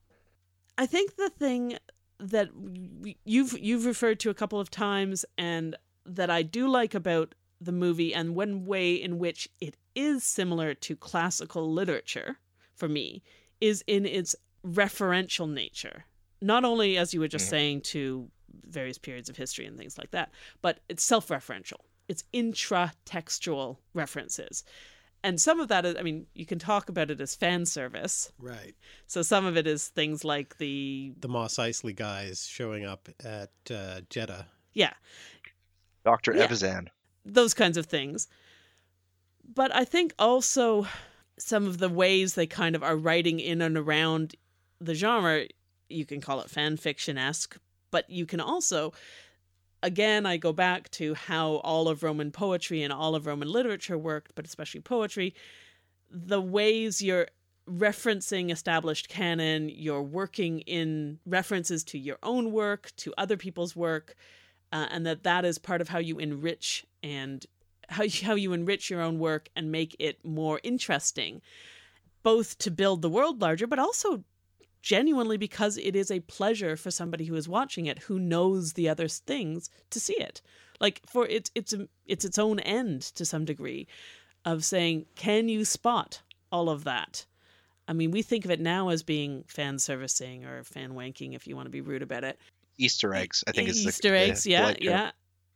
I think the thing that you've you've referred to a couple of times and that I do like about the movie, and one way in which it is similar to classical literature for me, is in its referential nature. Not only, as you were just mm. saying, to various periods of history and things like that, but it's self-referential. It's intra-textual references. And some of that is, I mean, you can talk about it as fan service. Right. So some of it is things like the... The Mos Eisley guys showing up at uh, Jeddah. Yeah. Doctor Yeah. Evazan. Those kinds of things. But I think also some of the ways they kind of are writing in and around the genre, you can call it fan fiction-esque, but you can also, again, I go back to how all of Roman poetry and all of Roman literature worked, but especially poetry, the ways you're referencing established canon, you're working in references to your own work, to other people's work, uh, and that that is part of how you enrich and how you, how you enrich your own work and make it more interesting, both to build the world larger, but also genuinely because it is a pleasure for somebody who is watching it, who knows the other things, to see it. Like, for it's it's a, it's its own end to some degree of saying, can you spot all of that? I mean, we think of it now as being fan servicing or fan wanking, if you want to be rude about it. Easter eggs, I think it's Easter the, eggs, the yeah, yeah.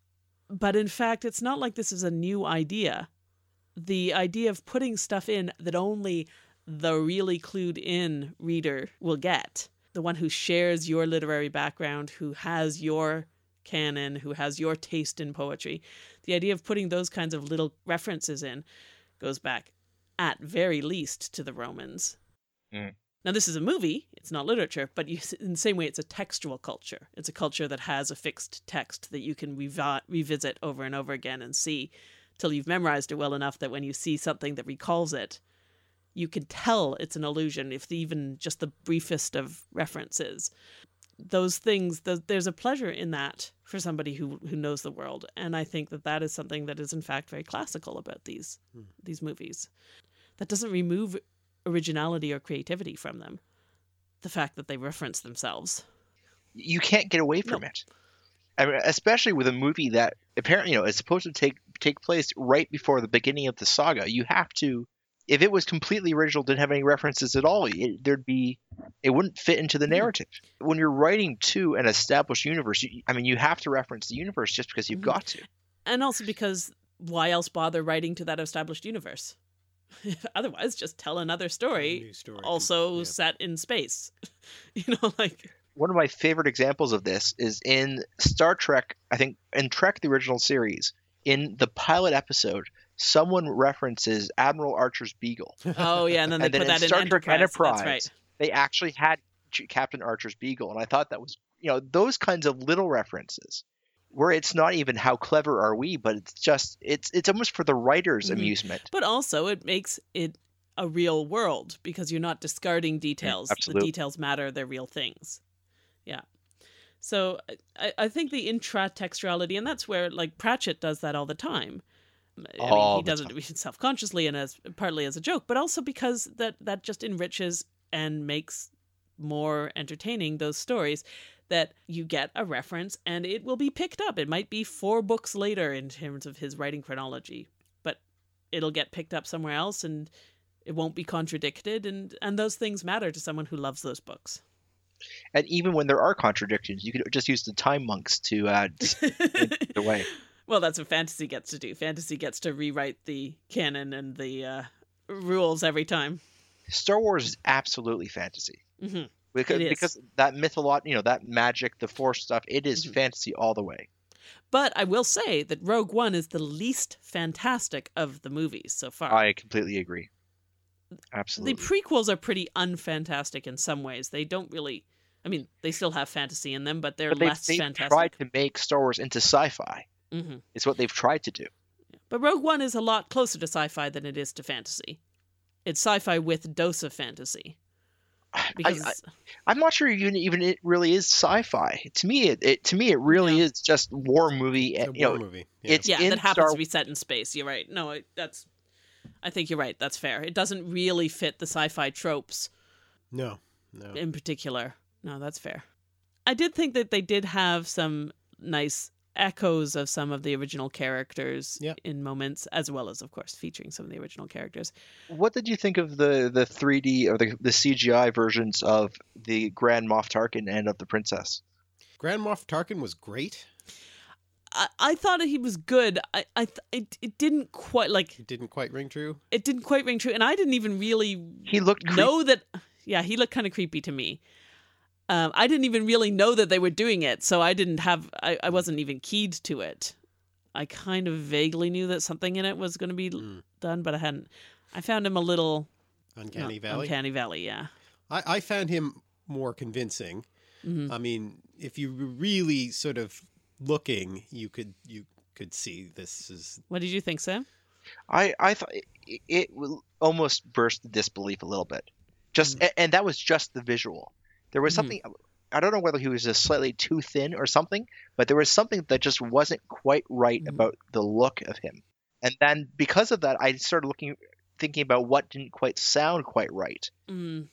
But in fact, it's not like this is a new idea. The idea of putting stuff in that only the really clued in reader will get, the one who shares your literary background, who has your canon, who has your taste in poetry. The idea of putting those kinds of little references in goes back, at very least, to the Romans. Mm. Now, this is a movie, it's not literature, but you, in the same way, it's a textual culture. It's a culture that has a fixed text that you can revi- revisit over and over again and see till you've memorized it well enough that when you see something that recalls it, you can tell it's an allusion, if even just the briefest of references. Those things, the, there's a pleasure in that for somebody who, who knows the world. And I think that that is something that is, in fact, very classical about these hmm. these movies. That doesn't remove originality or creativity from them. The fact that they reference themselves. You can't get away from no. it. I mean, especially with a movie that apparently, you know, is supposed to take take place right before the beginning of the saga. You have to if it was completely original, didn't have any references at all, it, there'd be it wouldn't fit into the narrative. Mm-hmm. When you're writing to an established universe, you, I mean, you have to reference the universe just because you've mm-hmm. got to, and also because why else bother writing to that established universe? Otherwise, just tell another story, story. also yeah. set in space. You know, like. One of my favorite examples of this is in Star Trek, I think in Trek, the original series, in the pilot episode, someone references Admiral Archer's Beagle. Oh, yeah, and then they and put then that in Star in Trek Enterprise. Enterprise, That's right. They actually had Captain Archer's Beagle, and I thought that was, you know, those kinds of little references where it's not even how clever are we, but it's just, it's it's almost for the writer's mm-hmm. amusement. But also it makes it a real world because you're not discarding details. Mm, the details matter, they're real things. Yeah. So I, I think the intratextuality, and that's where, like, Pratchett does that all the time. I all mean, he does it self-consciously and as partly as a joke, but also because that, that just enriches and makes more entertaining those stories that you get a reference and it will be picked up. It might be four books later in terms of his writing chronology, but it'll get picked up somewhere else and it won't be contradicted. And, and those things matter to someone who loves those books. And even when there are contradictions, you could just use the time monks to uh, get away. Well, that's what fantasy gets to do. Fantasy gets to rewrite the canon and the uh, rules every time. Star Wars is absolutely fantasy. Mm-hmm. Because, because that mytholo- you know, that magic, the Force stuff, it is mm-hmm. fantasy all the way. But I will say that Rogue One is the least fantastic of the movies so far. I completely agree. Absolutely. The prequels are pretty unfantastic in some ways. They don't really, I mean, they still have fantasy in them, but they're but they've, less they've fantastic. They've tried to make Star Wars into sci-fi. Mm-hmm. It's what they've tried to do. But Rogue One is a lot closer to sci-fi than it is to fantasy. It's sci-fi with a dose of fantasy. Because I, I, I'm not sure even even it really is sci-fi. To me, it, it to me it really yeah. is just war movie. It's a you war know, movie. Yeah, it's yeah in that happens Star... to be set in space. You're right. No, it, that's. I think you're right. That's fair. It doesn't really fit the sci-fi tropes. No, no. In particular, no, that's fair. I did think that they did have some nice echoes of some of the original characters yeah. in moments, as well as, of course, featuring some of the original characters. What did you think of the, the three D or the, the C G I versions of the Grand Moff Tarkin and of the Princess? Grand Moff Tarkin was great. I, I thought he was good. I, I th- it, it didn't quite like. It didn't quite ring true. It didn't quite ring true, and I didn't even really. He looked creep- know that. Yeah, he looked kind of creepy to me. Um, I didn't even really know that they were doing it, so I didn't have. I, I wasn't even keyed to it. I kind of vaguely knew that something in it was going to be mm. done, but I hadn't. I found him a little Uncanny no, Valley. Uncanny Valley, yeah. I, I found him more convincing. Mm-hmm. I mean, if you were really sort of looking, you could you could see this is. What did you think, Sam? I I thought it, it almost burst the disbelief a little bit, just mm. and that was just the visual. There was something. Mm. I don't know whether he was just slightly too thin or something, but there was something that just wasn't quite right mm. about the look of him. And then because of that, I started looking, thinking about what didn't quite sound quite right. Mm.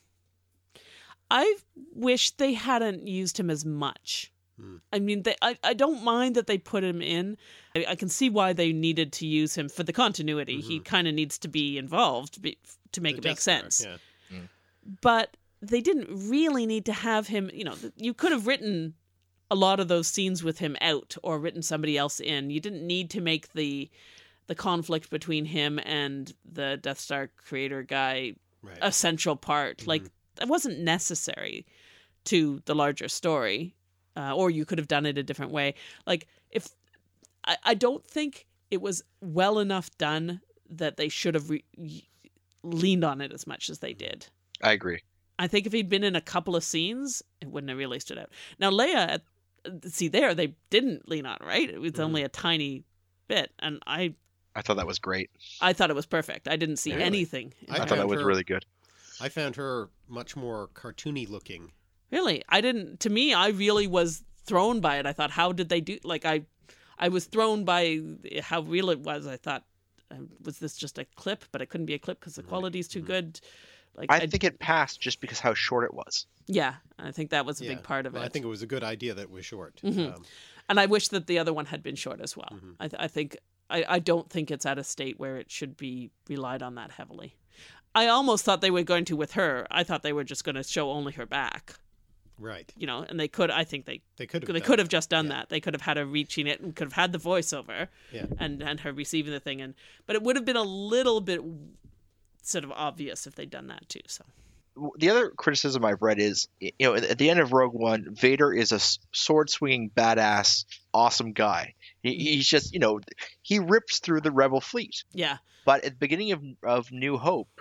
I wish they hadn't used him as much. Mm. I mean, they, I, I don't mind that they put him in. I, I can see why they needed to use him for the continuity. Mm-hmm. He kind of needs to be involved be, to make the it make sense. Star, yeah. mm. But they didn't really need to have him, you know, you could have written a lot of those scenes with him out or written somebody else in. You didn't need to make the the conflict between him and the Death Star creator guy right. a central part. Mm-hmm. Like, that wasn't necessary to the larger story. Uh, or you could have done it a different way. Like, if I, I don't think it was well enough done that they should have re- leaned on it as much as they did. I agree. I think if he'd been in a couple of scenes, it wouldn't have really stood out. Now, Leia, see there, they didn't lean on, right? It was mm. only a tiny bit, and I... I thought that was great. I thought it was perfect. I didn't see really? anything. I, I thought that was her, really good. I found her much more cartoony looking. Really? I didn't... To me, I really was thrown by it. I thought, how did they do... Like, I, I was thrown by how real it was. I thought, was this just a clip? But it couldn't be a clip because the quality's too mm-hmm. good. Like, I, I think it passed just because how short it was. Yeah, I think that was a yeah, big part of well, it. I think it was a good idea that it was short. Mm-hmm. Um, and I wish that the other one had been short as well. Mm-hmm. I, th- I think I, I don't think it's at a state where it should be relied on that heavily. I almost thought they were going to with her. I thought they were just going to show only her back. Right. You know, and they could, I think they They could have they done could have that. just done Yeah. that. They could have had her reaching it and could have had the voiceover Yeah. and, and her receiving the thing. And But it would have been a little bit sort of obvious if they'd done that too. So The other criticism I've read is, you know, at the end of Rogue One, Vader is a sword swinging badass, awesome guy. He, he's just, you know, he rips through the Rebel fleet. yeah, But at the beginning of of New Hope,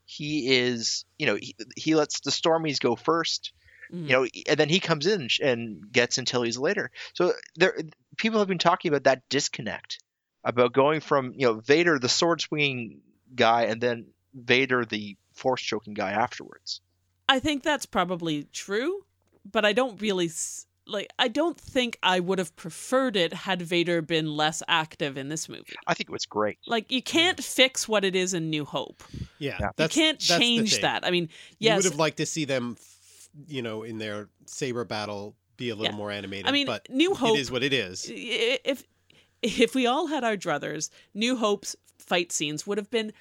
he is, you know, he, he lets the Stormies go first, Mhm. you know, and then he comes in and gets Antilles later. So there, people have been talking about that disconnect, about going from, you know, Vader, the sword swinging guy, and then Vader, the force choking guy afterwards. I think that's probably true, but I don't really s- like. I don't think I would have preferred it had Vader been less active in this movie. I think it was great. Like, you can't fix what it is in New Hope. Yeah. Yeah. That's, you can't that's the change thing. that. I mean, You yes, would have liked to see them, f- you know, in their saber battle be a little Yeah. more animated. I mean, but New Hope- it is what it is. if if we all had our druthers, New Hope's fight scenes would have been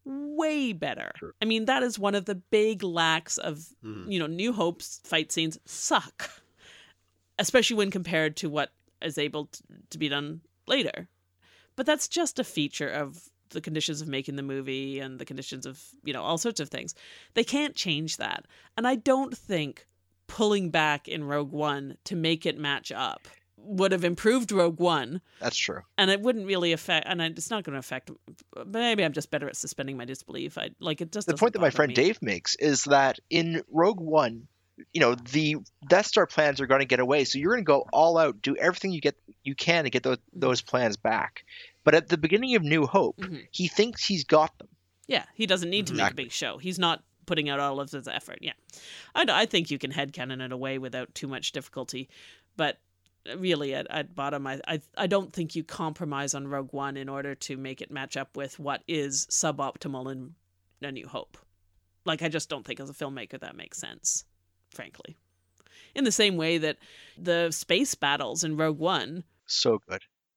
way better. Sure. I mean, that is one of the big lacks of, Mhm. you know, New Hope's fight scenes suck, especially when compared to what is able to, to be done later. But that's just a feature of the conditions of making the movie and the conditions of, you know, all sorts of things. They can't change that. And I don't think pulling back in Rogue One to make it match up would have improved Rogue One, That's true. and it wouldn't really affect, and it's not going to affect, maybe I'm just better at suspending my disbelief. I like it just The doesn't point that my bother friend me. Dave makes is that in Rogue One, you know, the Death Star plans are going to get away, so you're going to go all out, do everything you get you can to get those those plans back. But at the beginning of New Hope, Mhm. he thinks he's got them. Yeah, he doesn't need to make a Exactly. big show. He's not putting out all of his effort. Yeah, I, I think you can headcanon it away without too much difficulty, but really at, at bottom, I, I I don't think you compromise on Rogue One in order to make it match up with what is suboptimal in A New Hope. Like, I just don't think as a filmmaker that makes sense, frankly. In the same way that the space battles in Rogue One, So good.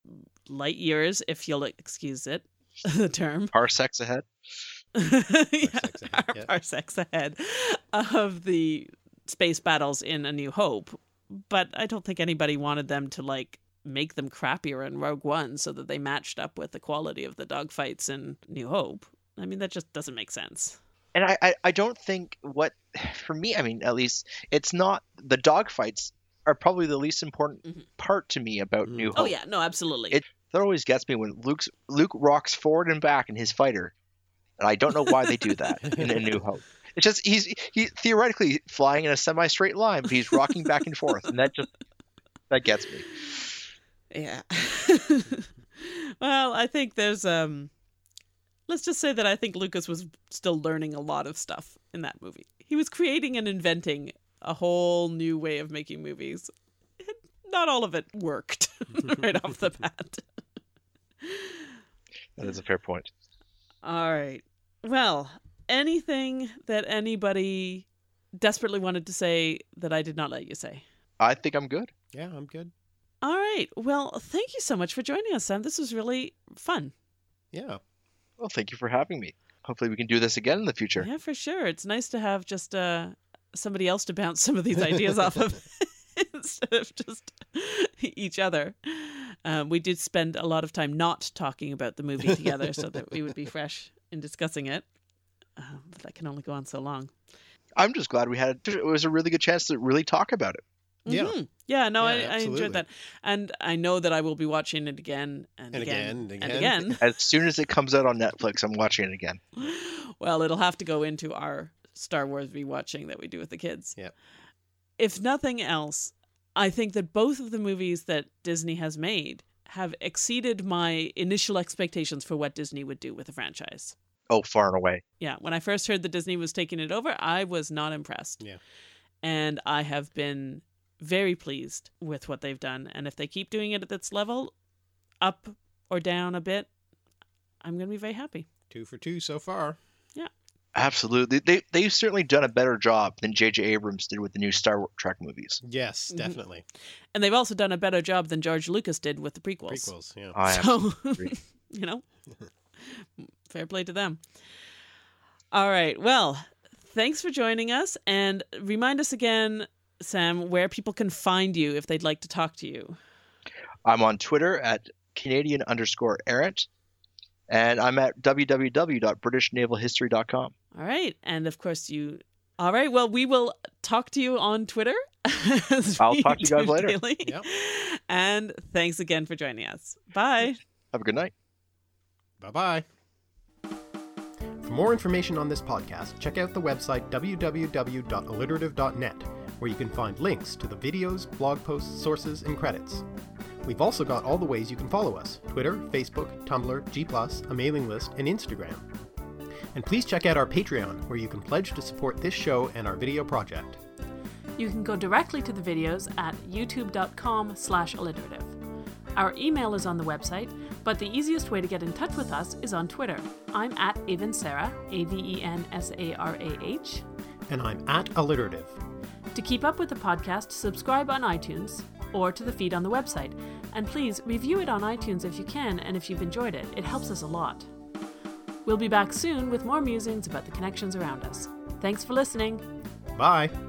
light years, if you'll excuse it, the term, Parsecs ahead. yeah, Parsecs ahead, are yeah. parsecs ahead of the space battles in A New Hope. But I don't think anybody wanted them to, like, make them crappier in Rogue One so that they matched up with the quality of the dogfights in New Hope. I mean, that just doesn't make sense. And I, I, I don't think what, for me, I mean, at least, it's not, the dogfights are probably the least important Mhm. part to me about Mhm. New Hope. Oh, yeah, no, absolutely. It- That always gets me when Luke's, Luke rocks forward and back in his fighter. And I don't know why they do that in A New Hope. It's just, he's he theoretically flying in a semi-straight line, but he's rocking back and forth. And that just, that gets me. Yeah. Well, I think there's um let's just say that I think Lucas was still learning a lot of stuff in that movie. He was creating and inventing a whole new way of making movies. It, not all of it worked right off the bat. That is a fair point. All right. Well, anything that anybody desperately wanted to say that I did not let you say? I think I'm good. Yeah, I'm good. All right. Well, thank you so much for joining us, Sam. This was really fun. Yeah. Well, thank you for having me. Hopefully we can do this again in the future. Yeah, for sure. It's nice to have just uh, somebody else to bounce some of these ideas off of instead of just each other. Um, we did spend a lot of time not talking about the movie together so that we would be fresh in discussing it. Um, but that can only go on so long. I'm just glad we had, it was a really good chance to really talk about it. Yeah. Mhm. Yeah, no, Yeah, I, I absolutely. enjoyed that. And I know that I will be watching it again and, And again, again, and again. again. As soon as it comes out on Netflix, I'm watching it again. Well, it'll have to go into our Star Wars rewatching that we do with the kids. Yep. If nothing else, I think that both of the movies that Disney has made have exceeded my initial expectations for what Disney would do with the franchise. Oh, far and away. Yeah, when I first heard that Disney was taking it over, I was not impressed. Yeah. And I have been very pleased with what they've done. And if they keep doing it at this level, up or down a bit, I'm going to be very happy. Two for two so far. Absolutely. They, they've certainly done a better job than J J Abrams did with the new Star Trek movies. Yes, Mhm. definitely. And they've also done a better job than George Lucas did with the prequels. Prequels, yeah. I So, agree. you know, fair play to them. All right. Well, thanks for joining us. And remind us again, Sam, where people can find you if they'd like to talk to you. I'm on Twitter at Canadian underscore errant. And I'm at w w w dot british naval history dot com. All right. And of course, you. All right. Well, we will talk to you on Twitter. I'll talk to you guys later. Yep. And thanks again for joining us. Bye. Have a good night. Bye-bye. For more information on this podcast, check out the website w w w dot alliterative dot net, where you can find links to the videos, blog posts, sources, and credits. We've also got all the ways you can follow us: Twitter, Facebook, Tumblr, G plus, a mailing list, and Instagram. And please check out our Patreon, where you can pledge to support this show and our video project. You can go directly to the videos at youtube.com slash alliterative. Our email is on the website, but the easiest way to get in touch with us is on Twitter. I'm at Avensarah, A V E N S A R A H. And I'm at alliterative. To keep up with the podcast, subscribe on iTunes or to the feed on the website. And please review it on iTunes if you can, and if you've enjoyed it. It helps us a lot. We'll be back soon with more musings about the connections around us. Thanks for listening. Bye.